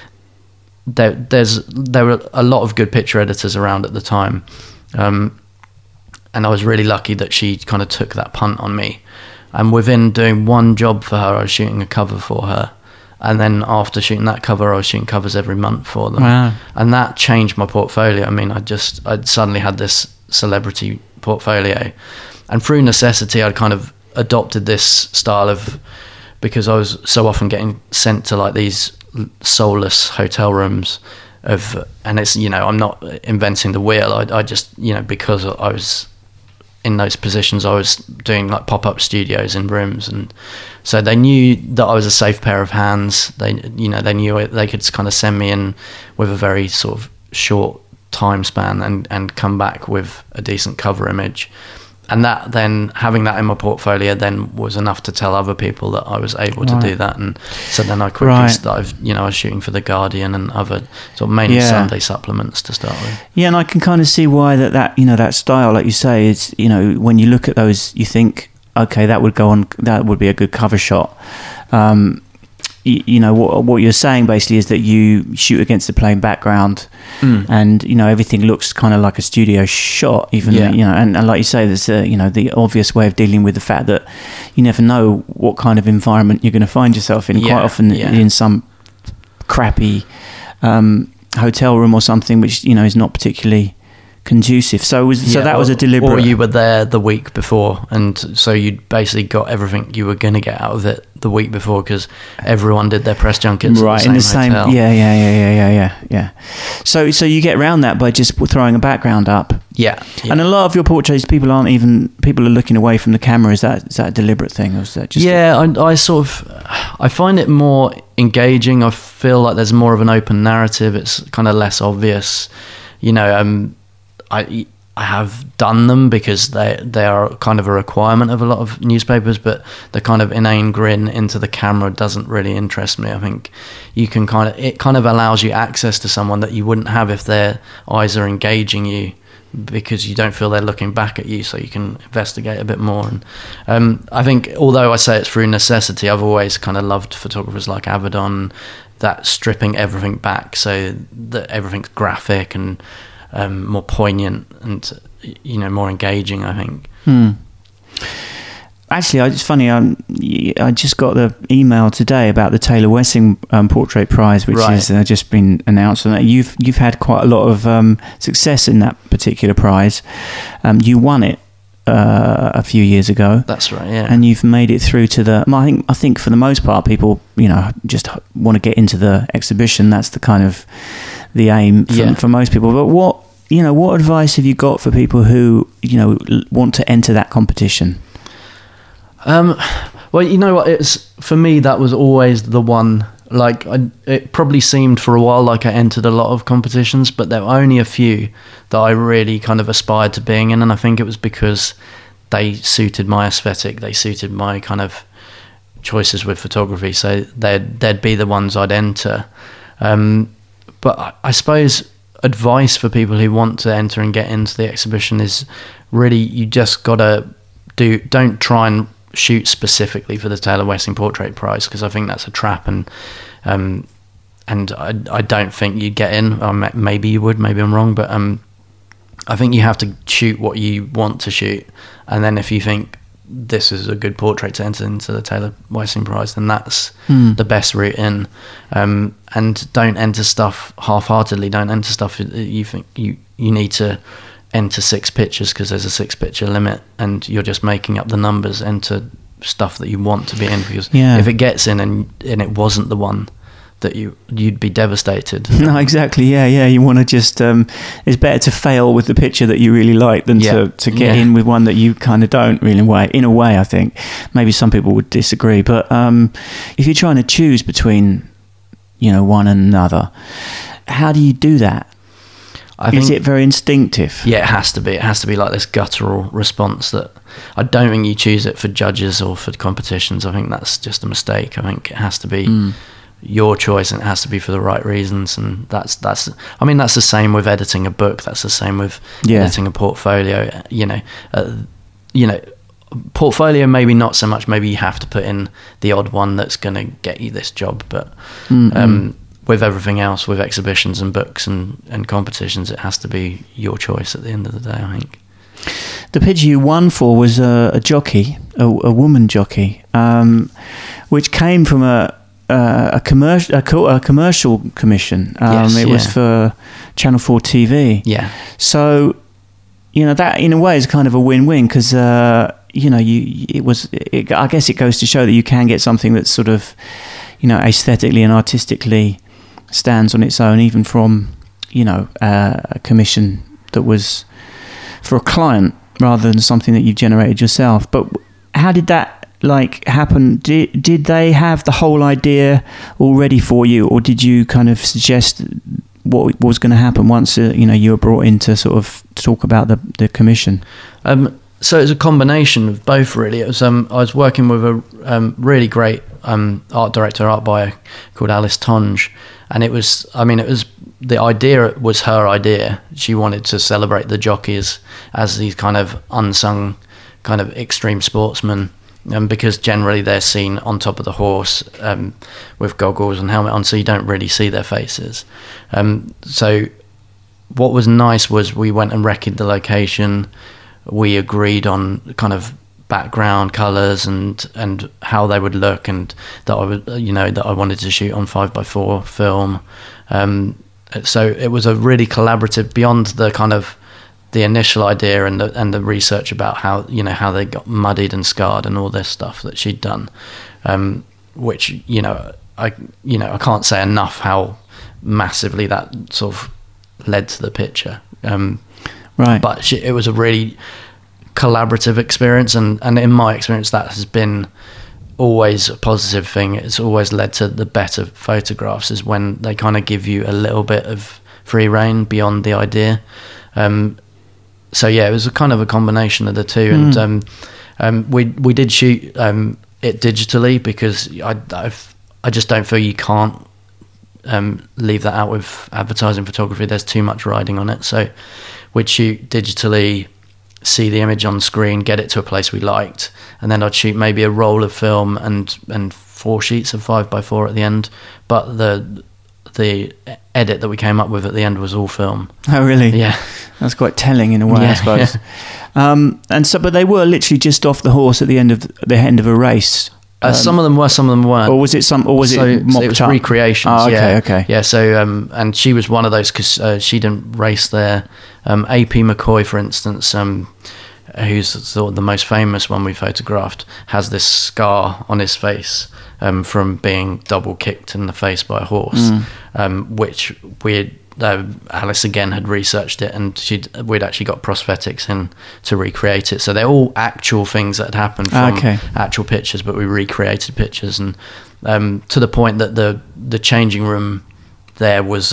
There were a lot of good picture editors around at the time, and I was really lucky that she kind of took that punt on me. And within doing one job for her, I was shooting a cover for her, And then after shooting that cover, I was shooting covers every month for them. Wow. And that changed my portfolio. I mean, I'd suddenly had this celebrity portfolio. And through necessity, I'd kind of adopted this style of, because I was so often getting sent to like these soulless hotel rooms and it's, you know, I'm not inventing the wheel. I just, you know, because I was in those positions, I was doing like pop-up studios in rooms, and so they knew that I was a safe pair of hands. They knew they could kind of send me in with a very sort of short time span and come back with a decent cover image. And that then, having that in my portfolio then was enough to tell other people that I was able to do that. And so then I quickly started, you know, I was shooting for The Guardian and other sort of mainly Sunday supplements to start with. Yeah, and I can kind of see why that you know, that style, like you say, is, you know, when you look at those, you think, okay, that would be a good cover shot. You know, what you're saying basically is that you shoot against a plain background, and, you know, everything looks kind of like a studio shot, even, you know, and like you say, there's you know, the obvious way of dealing with the fact that you never know what kind of environment you're going to find yourself in. Quite often in some crappy hotel room or something, which, you know, is not particularly conducive. So that was a deliberate... Or you were there the week before, and so you'd basically got everything you were going to get out of it the week before, because everyone did their press junkets in the same hotel. Yeah. So you get around that by just throwing a background up. Yeah. And a lot of your portraits, people are looking away from the camera. Is that a deliberate thing, or is that just... I find it more engaging. I feel like there's more of an open narrative. It's kind of less obvious, you know. I have done them because they are kind of a requirement of a lot of newspapers, but the kind of inane grin into the camera doesn't really interest me. I think it kind of allows you access to someone that you wouldn't have if their eyes are engaging you, because you don't feel they're looking back at you, so you can investigate a bit more. And I think, although I say it's through necessity, I've always kind of loved photographers like Avedon, that stripping everything back so that everything's graphic and more poignant and, you know, more engaging, I think. Actually, it's funny, I just got the email today about the Taylor Wessing Portrait Prize, which has just been announced. And you've had quite a lot of success in that particular prize. You won it a few years ago. That's right, yeah. And you've made it through to I think for the most part, people, you know, just want to get into the exhibition. That's the kind of the aim for most people. But what advice have you got for people who, you know, want to enter that competition? Well, you know what, for me, that was always the one. Like, it probably seemed for a while like I entered a lot of competitions, but there were only a few that I really kind of aspired to being in, and I think it was because they suited my aesthetic, they suited my kind of choices with photography, so they'd be the ones I'd enter. But I suppose advice for people who want to enter and get into the exhibition is really, you just gotta don't try and shoot specifically for the Taylor Wessing Portrait Prize, because I think that's a trap, and I don't think you'd get in. Maybe you would, maybe I'm wrong, but I think you have to shoot what you want to shoot, and then if you think this is a good portrait to enter into the Taylor Wessing Prize, then that's the best route in. And don't enter stuff half-heartedly. Don't enter stuff that you think you need to enter 6 pictures because there's a 6 picture limit, and you're just making up the numbers. Enter stuff that you want to be in, because if it gets in and it wasn't the one, that you'd be devastated. No, exactly. Yeah. You want to just it's better to fail with the picture that you really like than to get in with one that you kind of don't really. In a way, I think maybe some people would disagree, but if you're trying to choose between, you know, one and another, how do you do that? Is it very instinctive? Yeah, it has to be. It has to be like this guttural response that I don't think you choose it for judges or for competitions. I think that's just a mistake. I think it has to be your choice, and it has to be for the right reasons. And that's the same with editing a book. That's the same with editing a portfolio. Portfolio maybe not so much. Maybe you have to put in the odd one that's going to get you this job, but with everything else, with exhibitions and books and competitions, it has to be your choice at the end of the day, I think. The picture you won for was a jockey, a woman jockey, which came from a a commercial commission. It was for Channel 4 TV. Yeah. So, that in a way is kind of a win-win because, I guess it goes to show that you can get something that's sort of, aesthetically and artistically stands on its own, even from, a commission that was for a client rather than something that you've generated yourself. But how did that happen? Did they have the whole idea already for you, or did you kind of suggest what was going to happen once you were brought in to sort of talk about the commission? So it was a combination of both, really. It was I was working with a really great art director, art buyer called Alice Tonge, and it was the idea was her idea. She wanted to celebrate the jockeys as these kind of unsung, kind of extreme sportsmen. Because generally they're seen on top of the horse with goggles and helmet on, so you don't really see their faces. So what was nice was we went and recce'd the location. We agreed on kind of background colours and how they would look, and that I wanted to shoot on 5x4 film. So it was a really collaborative, beyond the kind of the initial idea and the research about how they got muddied and scarred and all this stuff that she'd done, which I can't say enough how massively that sort of led to the picture. Right. But it was a really collaborative experience, and in my experience that has been always a positive thing. It's always led to the better photographs, is when they kind of give you a little bit of free rein beyond the idea. So yeah, it was a kind of a combination of the two, and we did shoot it digitally because I just don't feel you can't leave that out with advertising photography. There's too much riding on it, so we'd shoot digitally, see the image on screen, get it to a place we liked, and then I'd shoot maybe a roll of film and 4 sheets of 5x4 at the end. But the edit that we came up with at the end was all film. Oh, really? Yeah. That's quite telling in a way, I suppose. Yeah. But they were literally just off the horse at the end of a race. Some of them were, some of them weren't. Or was it mocked it was up? recreations. Oh, okay, okay. Yeah, so and she was one of those because she didn't race there. AP McCoy, for instance, who's sort of the most famous one we photographed, has this scar on his face from being double kicked in the face by a horse, which Alice again had researched it, and we'd actually got prosthetics in to recreate it. So they're all actual things that had happened from actual pictures, but we recreated pictures, and to the point that the changing room there was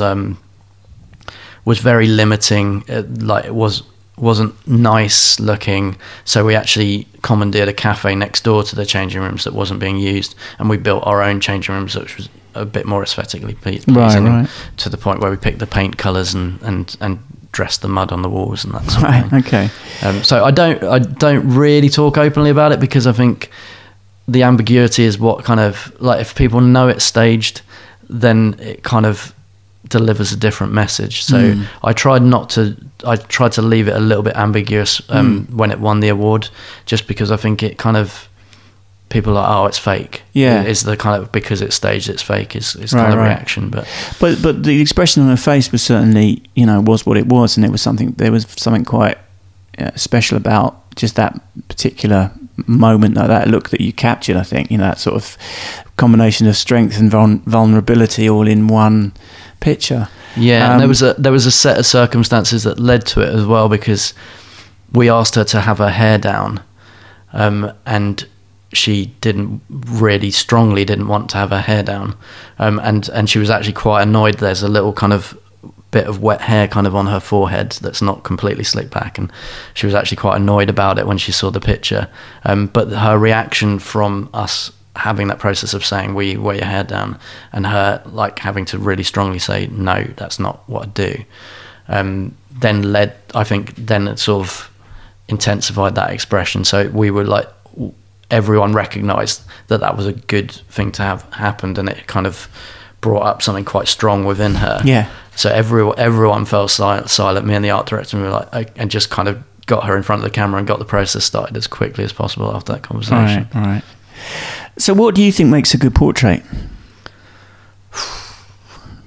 very limiting. It wasn't nice looking, so we actually commandeered a cafe next door to the changing rooms that wasn't being used, and we built our own changing rooms, which was a bit more aesthetically pleasing, right. To the point where we picked the paint colours and dressed the mud on the walls and that sort of thing. Okay. So I don't really talk openly about it because I think the ambiguity is what kind of, like, if people know it's staged, then it kind of delivers a different message. So I tried to leave it a little bit ambiguous when it won the award, just because I think it kind of, people are like, oh, it's fake. Yeah, is the kind of, because it's staged, it's fake. Is kind of reaction, but the expression on her face was certainly, was what it was, and it was something. There was something quite special about just that particular moment, that look that you captured. I think that sort of combination of strength and vulnerability all in one picture. Yeah, and there was a set of circumstances that led to it as well, because we asked her to have her hair down, and she strongly didn't want to have her hair down, and she was actually quite annoyed. There's a little kind of bit of wet hair kind of on her forehead that's not completely slicked back, and she was actually quite annoyed about it when she saw the picture, but her reaction from us having that process of saying, will you wear your hair down, and her like having to really strongly say, no, that's not what I do, then it sort of intensified that expression. So we were like, everyone recognised that was a good thing to have happened, and it kind of brought up something quite strong within her. Yeah. So everyone fell silent, me and the art director, and we were like, and just kind of got her in front of the camera and got the process started as quickly as possible after that conversation. Right. So what do you think makes a good portrait?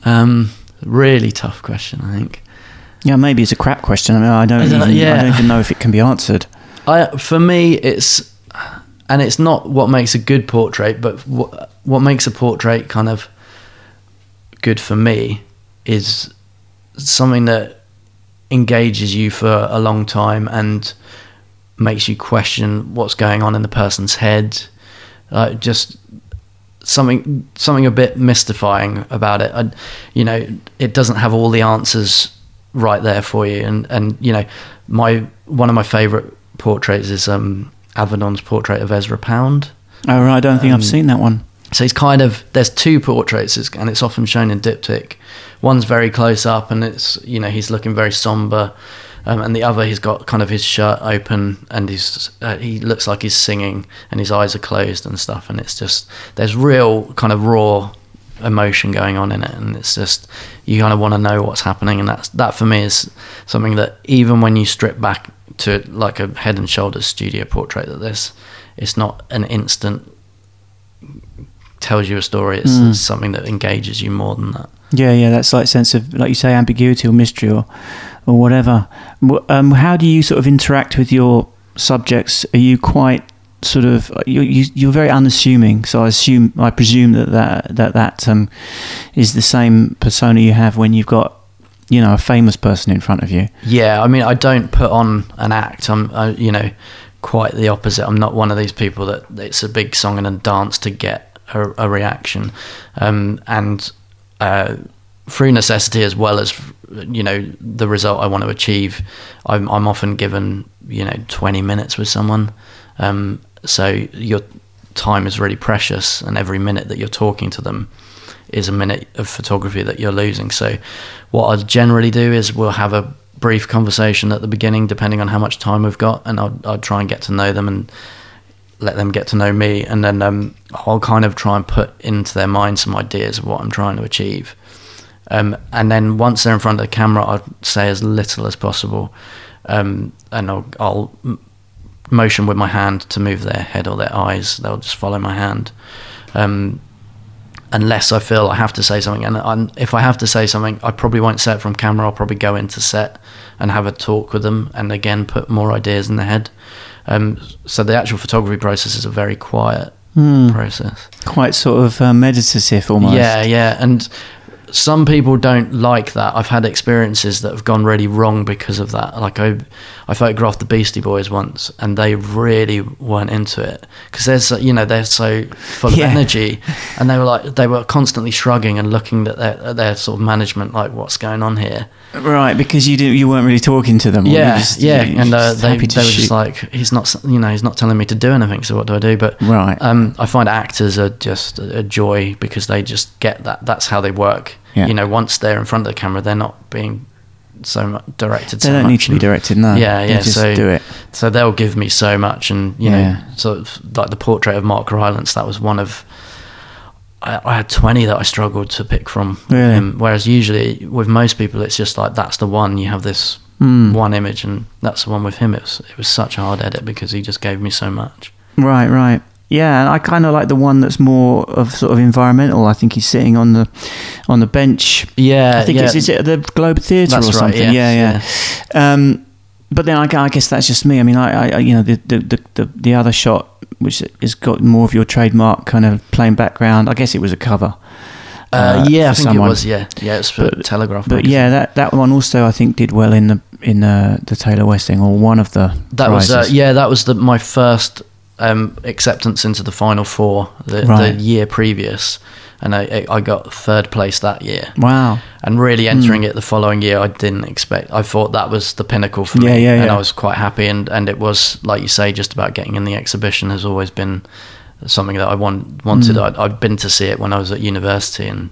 Really tough question, I think. Yeah, maybe it's a crap question. I mean, I don't even know if it can be answered. For me, it's not what makes a good portrait, but what makes a portrait kind of good for me is something that engages you for a long time and makes you question what's going on in the person's head. Just something a bit mystifying about it. It doesn't have all the answers right there for you. And one of my favourite portraits is Avedon's portrait of Ezra Pound. Oh, right, I don't think I've seen that one. So there's two portraits, and it's often shown in diptych. One's very close up, and it's, he's looking very somber, and the other, he's got kind of his shirt open, and he looks like he's singing, and his eyes are closed and stuff, and it's just, there's real kind of raw emotion going on in it, and it's just, you kind of want to know what's happening, and that for me is something that even when you strip back to like a Head and Shoulders studio portrait, it's not an instant tells you a story. It's something that engages you more than that. Yeah, that's like sense of, like you say, ambiguity or mystery or whatever. How do you sort of interact with your subjects? Are you quite sort of, you're very unassuming, so I presume that is the same persona you have when you've got, a famous person in front of you. Yeah, I mean, I don't put on an act. I'm quite the opposite. I'm not one of these people that it's a big song and a dance to get a reaction, and through necessity as well as the result I want to achieve, I'm often given 20 minutes with someone, so your time is really precious, and every minute that you're talking to them is a minute of photography that you're losing. So what I generally do is we'll have a brief conversation at the beginning, depending on how much time we've got, and I'll try and get to know them and let them get to know me, and then I'll kind of try and put into their mind some ideas of what I'm trying to achieve, and then once they're in front of the camera, I'll say as little as possible, and I'll motion with my hand to move their head or their eyes. They'll just follow my hand, unless I feel I have to say something, and if I have to say something, I probably won't say it from camera. I'll probably go into set and have a talk with them, and again put more ideas in their head. So the actual photography process is a very quiet process. Quite sort of meditative almost. Yeah. And some people don't like that. I've had experiences that have gone really wrong because of that. Like I photographed the Beastie Boys once, and they really weren't into it because they're so full of energy, and they were constantly shrugging and looking at their sort of management, like, what's going on here? Right, because you weren't really talking to them. And they were just like, he's not telling me to do anything. So what do I do? But right, I find actors are just a joy because they just get that. That's how they work. Yeah. Once they're in front of the camera, they're not being so much directed. They don't need to be directed. No. Yeah. Just do it. So they'll give me so much, and sort of like the portrait of Mark Rylance. That was one of. I had 20 that I struggled to pick from. Really? Whereas usually with most people, it's just like, that's the one. You have this one image, and that's the one. With him, it was such a hard edit because he just gave me so much. Right. Yeah, and I kind of like the one that's more of sort of environmental. I think he's sitting on the bench. Yeah, I think is it at the Globe Theatre or something? Right, yeah. But then I guess that's just me. I mean, the other shot, which has got more of your trademark kind of plain background. I guess it was a cover. I think it was. Yeah, it's for Telegraph. But yeah, that one also I think did well in the Taylor West thing, or one of the prizes. That was my first acceptance into the final four the year previous, and I got third place that year. Wow. And really entering it the following year, I didn't expect. I thought that was the pinnacle for me, and I was quite happy, and it was, like you say, just about getting in the exhibition has always been something that I wanted. I'd been to see it when I was at university, and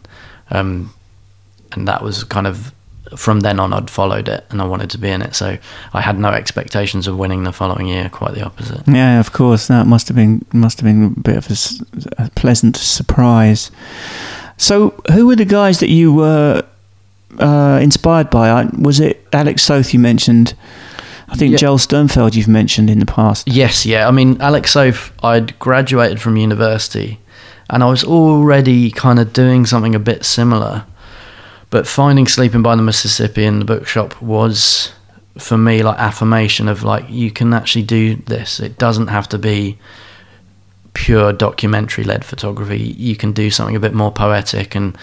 that was kind of, from then on, I'd followed it and I wanted to be in it, so I had no expectations of winning the following year. Quite the opposite. Yeah, of course. That must have been a bit of a pleasant surprise. So, who were the guys that you were inspired by? Was it Alex Soth you mentioned? I think Joel Sternfeld you've mentioned in the past. Yes, I mean, Alex Soth, I'd graduated from university, and I was already kind of doing something a bit similar. But finding Sleeping by the Mississippi in the bookshop was, for me, like affirmation of like, you can actually do this. It doesn't have to be pure documentary-led photography. You can do something a bit more poetic and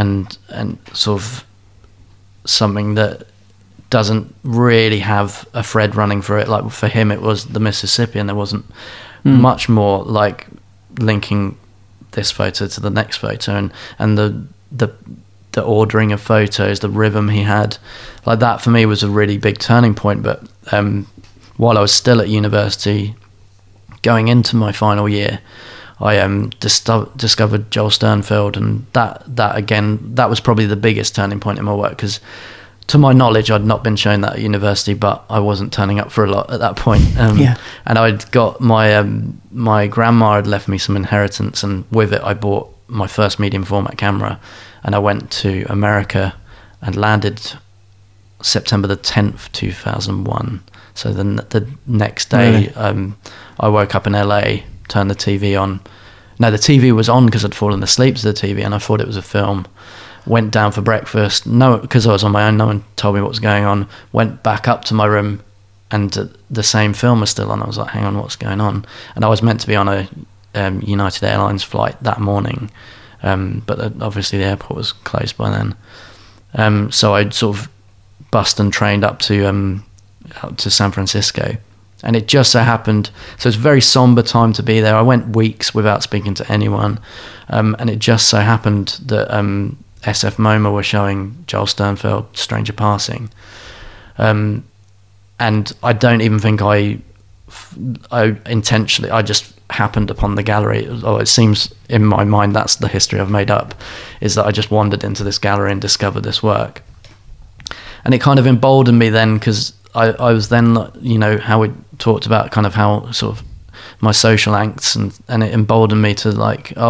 sort of something that doesn't really have a thread running through it. Like for him, it was the Mississippi, and there wasn't much more like linking this photo to the next photo, and the ordering of photos, the rhythm he had, like that for me was a really big turning point. But while I was still at university, going into my final year, I discovered Joel Sternfeld, and that was probably the biggest turning point in my work, because to my knowledge I'd not been shown that at university, but I wasn't turning up for a lot at that point. And I'd got my grandma had left me some inheritance, and with it I bought my first medium format camera, and I went to America and landed September the 10th 2001. So then the next day, really? I woke up in LA, turned the TV on. No, the TV was on because I'd fallen asleep to the TV, and I thought it was a film. Went down for breakfast. No, because I was on my own, no one told me what was going on. Went back up to my room, and the same film was still on. I was like, hang on, what's going on? And I was meant to be on a United Airlines flight that morning, but obviously the airport was closed by then. So I'd sort of bussed and trained up to San Francisco, and it just so happened, so it's a very somber time to be there. I went weeks without speaking to anyone, and it just so happened that SF MoMA were showing Joel Sternfeld, Stranger Passing, and I don't even think I intentionally, I just happened upon the gallery. It seems in my mind that's the history I've made up, is that I just wandered into this gallery and discovered this work. And it kind of emboldened me then, because I was then, how we talked about kind of how sort of my social angst, and it emboldened me to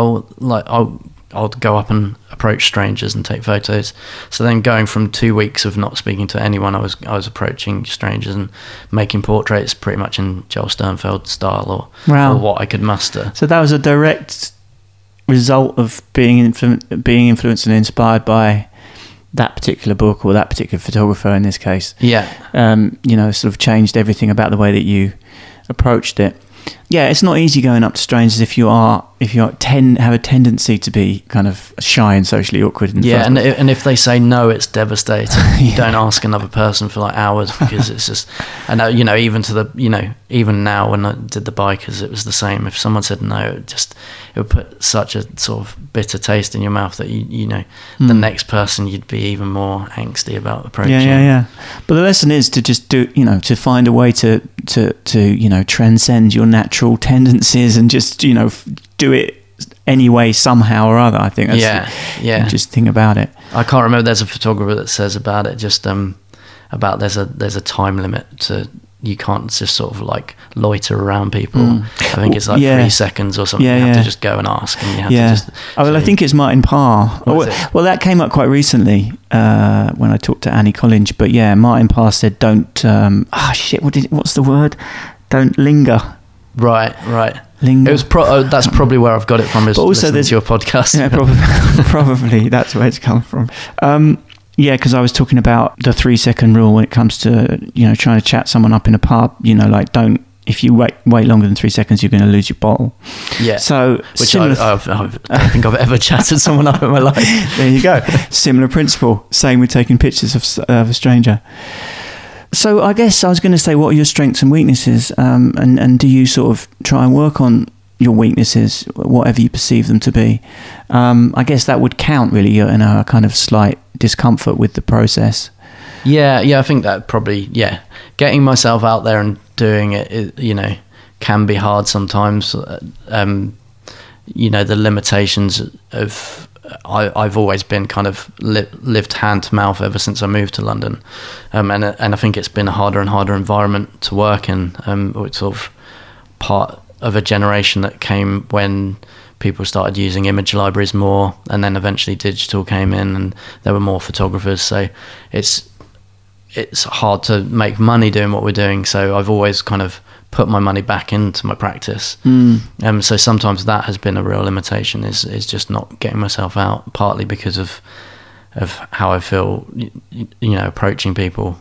I'll go up and approach strangers and take photos. So then going from 2 weeks of not speaking to anyone, I was approaching strangers and making portraits pretty much in Joel Sternfeld style or what I could muster. So that was a direct result of being influenced and inspired by that particular book, or that particular photographer in this case. Sort of changed everything about the way that you approached it. Yeah, it's not easy going up to strangers if you have a tendency to be kind of shy and socially awkward. And if they say no, it's devastating. You don't ask another person for like hours, because it's just, and even to the even now when I did the bikers, it was the same. If someone said no, it would put such a sort of bitter taste in your mouth that the next person you'd be even more angsty about approaching. Yeah. But the lesson is to just do, to find a way to transcend your natural tendencies and just do it anyway somehow or other. I think that's the interesting thing about it. I can't remember, there's a photographer that says about it, just about there's a time limit to, you can't just sort of like loiter around people. I think it's like 3 seconds or something. You have to just go and ask, and you have to just... I think it's Martin Parr. Well, that came up quite recently when I talked to Annie Collins. But yeah, Martin Parr said, don't... what's the word? Don't linger. Right. Linger. It was that's probably where I've got it from. Is also there's your podcast. Yeah, probably that's where it's come from. Because I was talking about the 3 second rule when it comes to trying to chat someone up in a pub. Don't, if you wait longer than 3 seconds, you're going to lose your bottle. Yeah. So which I don't think I've ever chatted someone up in my life. There you go. Similar principle. Same with taking pictures of a stranger. So I guess I was going to say, what are your strengths and weaknesses? And do you sort of try and work on your weaknesses, whatever you perceive them to be? I guess that would count, really, a kind of slight discomfort with the process. Yeah, I think that probably, getting myself out there and doing it, can be hard sometimes. The limitations of... I've always been kind of lived hand to mouth ever since I moved to London, and I think it's been a harder and harder environment to work in. It's sort of part of a generation that came when people started using image libraries more, and then eventually digital came in, and there were more photographers. So it's hard to make money doing what we're doing. So I've always kind of put my money back into my practice. So sometimes that has been a real limitation, is just not getting myself out, partly because of of how I feel, approaching people.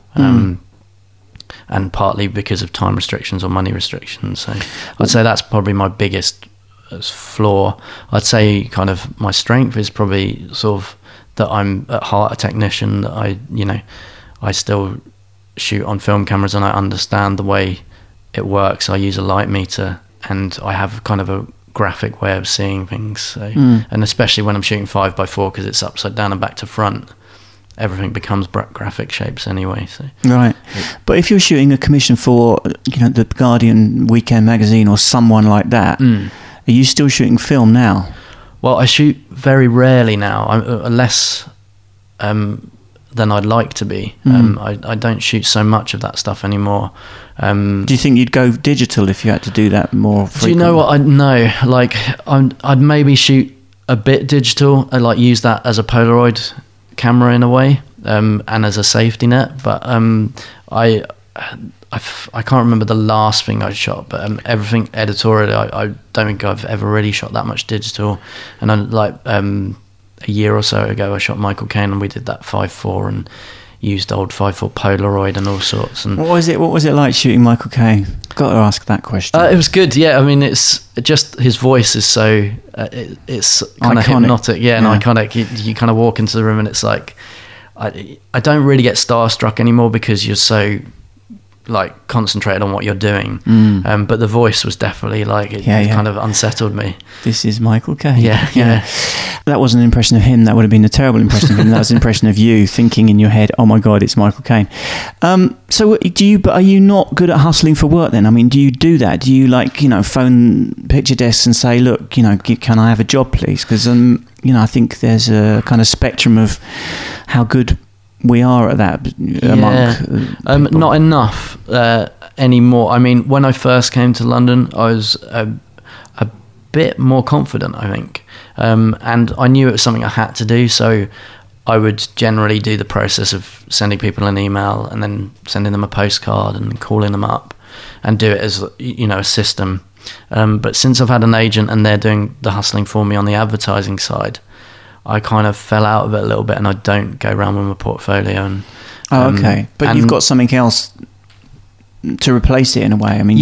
And partly because of time restrictions or money restrictions. So I'd say that's probably my biggest flaw. I'd say kind of my strength is probably sort of that I'm at heart a technician, that I still shoot on film cameras and I understand the way it works. I use a light meter and I have kind of a graphic way of seeing things. So, and especially when I'm shooting 5x4 because it's upside down and back to front, everything becomes graphic shapes anyway. So. Right. But if you're shooting a commission for, the Guardian Weekend magazine or someone like that, are you still shooting film now? Well, I shoot very rarely now. I'm less than I'd like to be. I don't shoot so much of that stuff anymore. Do you think you'd go digital if you had to do that more frequently? Do you know what? No. Like, I'd maybe shoot a bit digital. I'd like use that as a Polaroid camera in a way, and as a safety net, but I can't remember the last thing I shot, but everything editorially, I don't think I've ever really shot that much digital. And a year or so ago I shot Michael Caine and we did that 5.4 and used old 5.4 Polaroid and all sorts. And what was it like shooting Michael Caine? Got to ask that question. It was good, yeah. I mean, it's just his voice is so it's kind of hypnotic, and iconic. You kind of walk into the room and it's like I don't really get starstruck anymore because you're so like concentrated on what you're doing. But the voice was definitely like it kind of unsettled me. This is Michael Caine. Yeah. That wasn't an impression of him. That would have been a terrible impression of him. That was an impression of you thinking in your head, "Oh my God, it's Michael Caine." So are you not good at hustling for work then? I mean, do you do that? Do you phone picture desks and say, "Look, can I have a job, please?" Because I think there's a kind of spectrum of how good we are at that among not enough anymore. I mean, when I first came to London, I was a bit more confident, I think, and I knew it was something I had to do, so I would generally do the process of sending people an email and then sending them a postcard and calling them up and do it as a system. But since I've had an agent and they're doing the hustling for me on the advertising side, I kind of fell out of it a little bit, and I don't go around with my portfolio. And okay, but you've got something else to replace it in a way. I mean,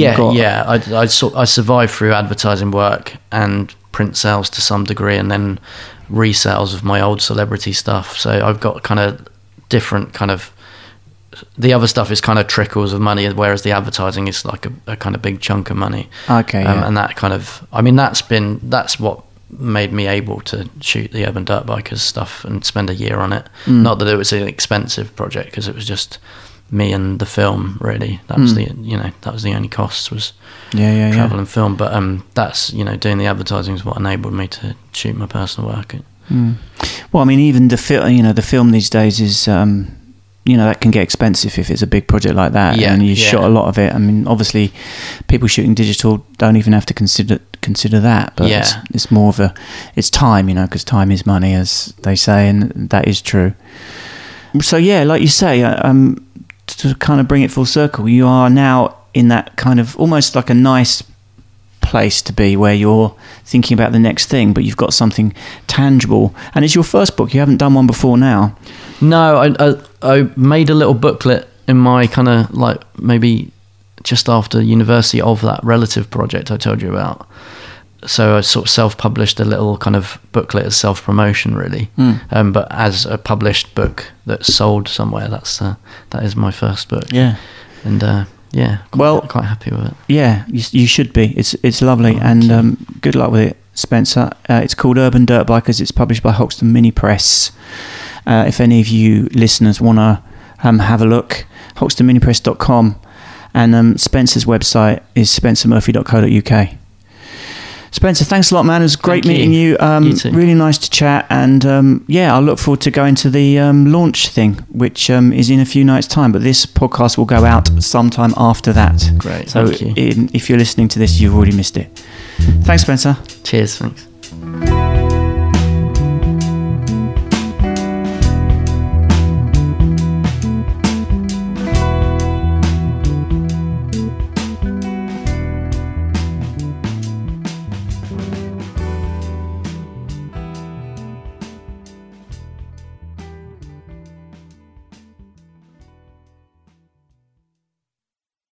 I survived through advertising work and print sales to some degree, and then resales of my old celebrity stuff. So I've got kind of different kind of. The other stuff is kind of trickles of money, whereas the advertising is like a kind of big chunk of money. Okay, and that kind of. I mean, that's what made me able to shoot the Urban Dirt Bikers stuff and spend a year on it. Not that it was an expensive project, because it was just me and the film, really. That was that was the only cost, was travel and film. But that's doing the advertising is what enabled me to shoot my personal work. Well, I mean, even the film these days is that can get expensive if it's a big project like that, and you shot a lot of it. I mean, obviously people shooting digital don't even have to consider that, but it's more of it's time, because time is money, as they say, and that is true. So like you say, to kind of bring it full circle, you are now in that kind of almost like a nice place to be, where you're thinking about the next thing, but you've got something tangible, and it's your first book. You haven't done one before now. No, I made a little booklet in my kind of like maybe just after university of that relative project I told you about. So I sort of self-published a little kind of booklet as self-promotion, really. But as a published book that's sold somewhere, that is my first book. Yeah, and quite happy with it. Yeah, you should be. It's lovely, and good luck with it, Spencer. It's called Urban Dirt Bikers. It's published by Hoxton Mini Press. If any of you listeners want to have a look, hoxtonminipress.com, and Spencer's website is spencermurphy.co.uk. Spencer, thanks a lot, man. It was great meeting you. You too. Really nice to chat, and I look forward to going to the launch thing, which is in a few nights' time, but this podcast will go out sometime after that. Great, so thank you. If you're listening to this, you've already missed it. Thanks, Spencer. Cheers, thanks.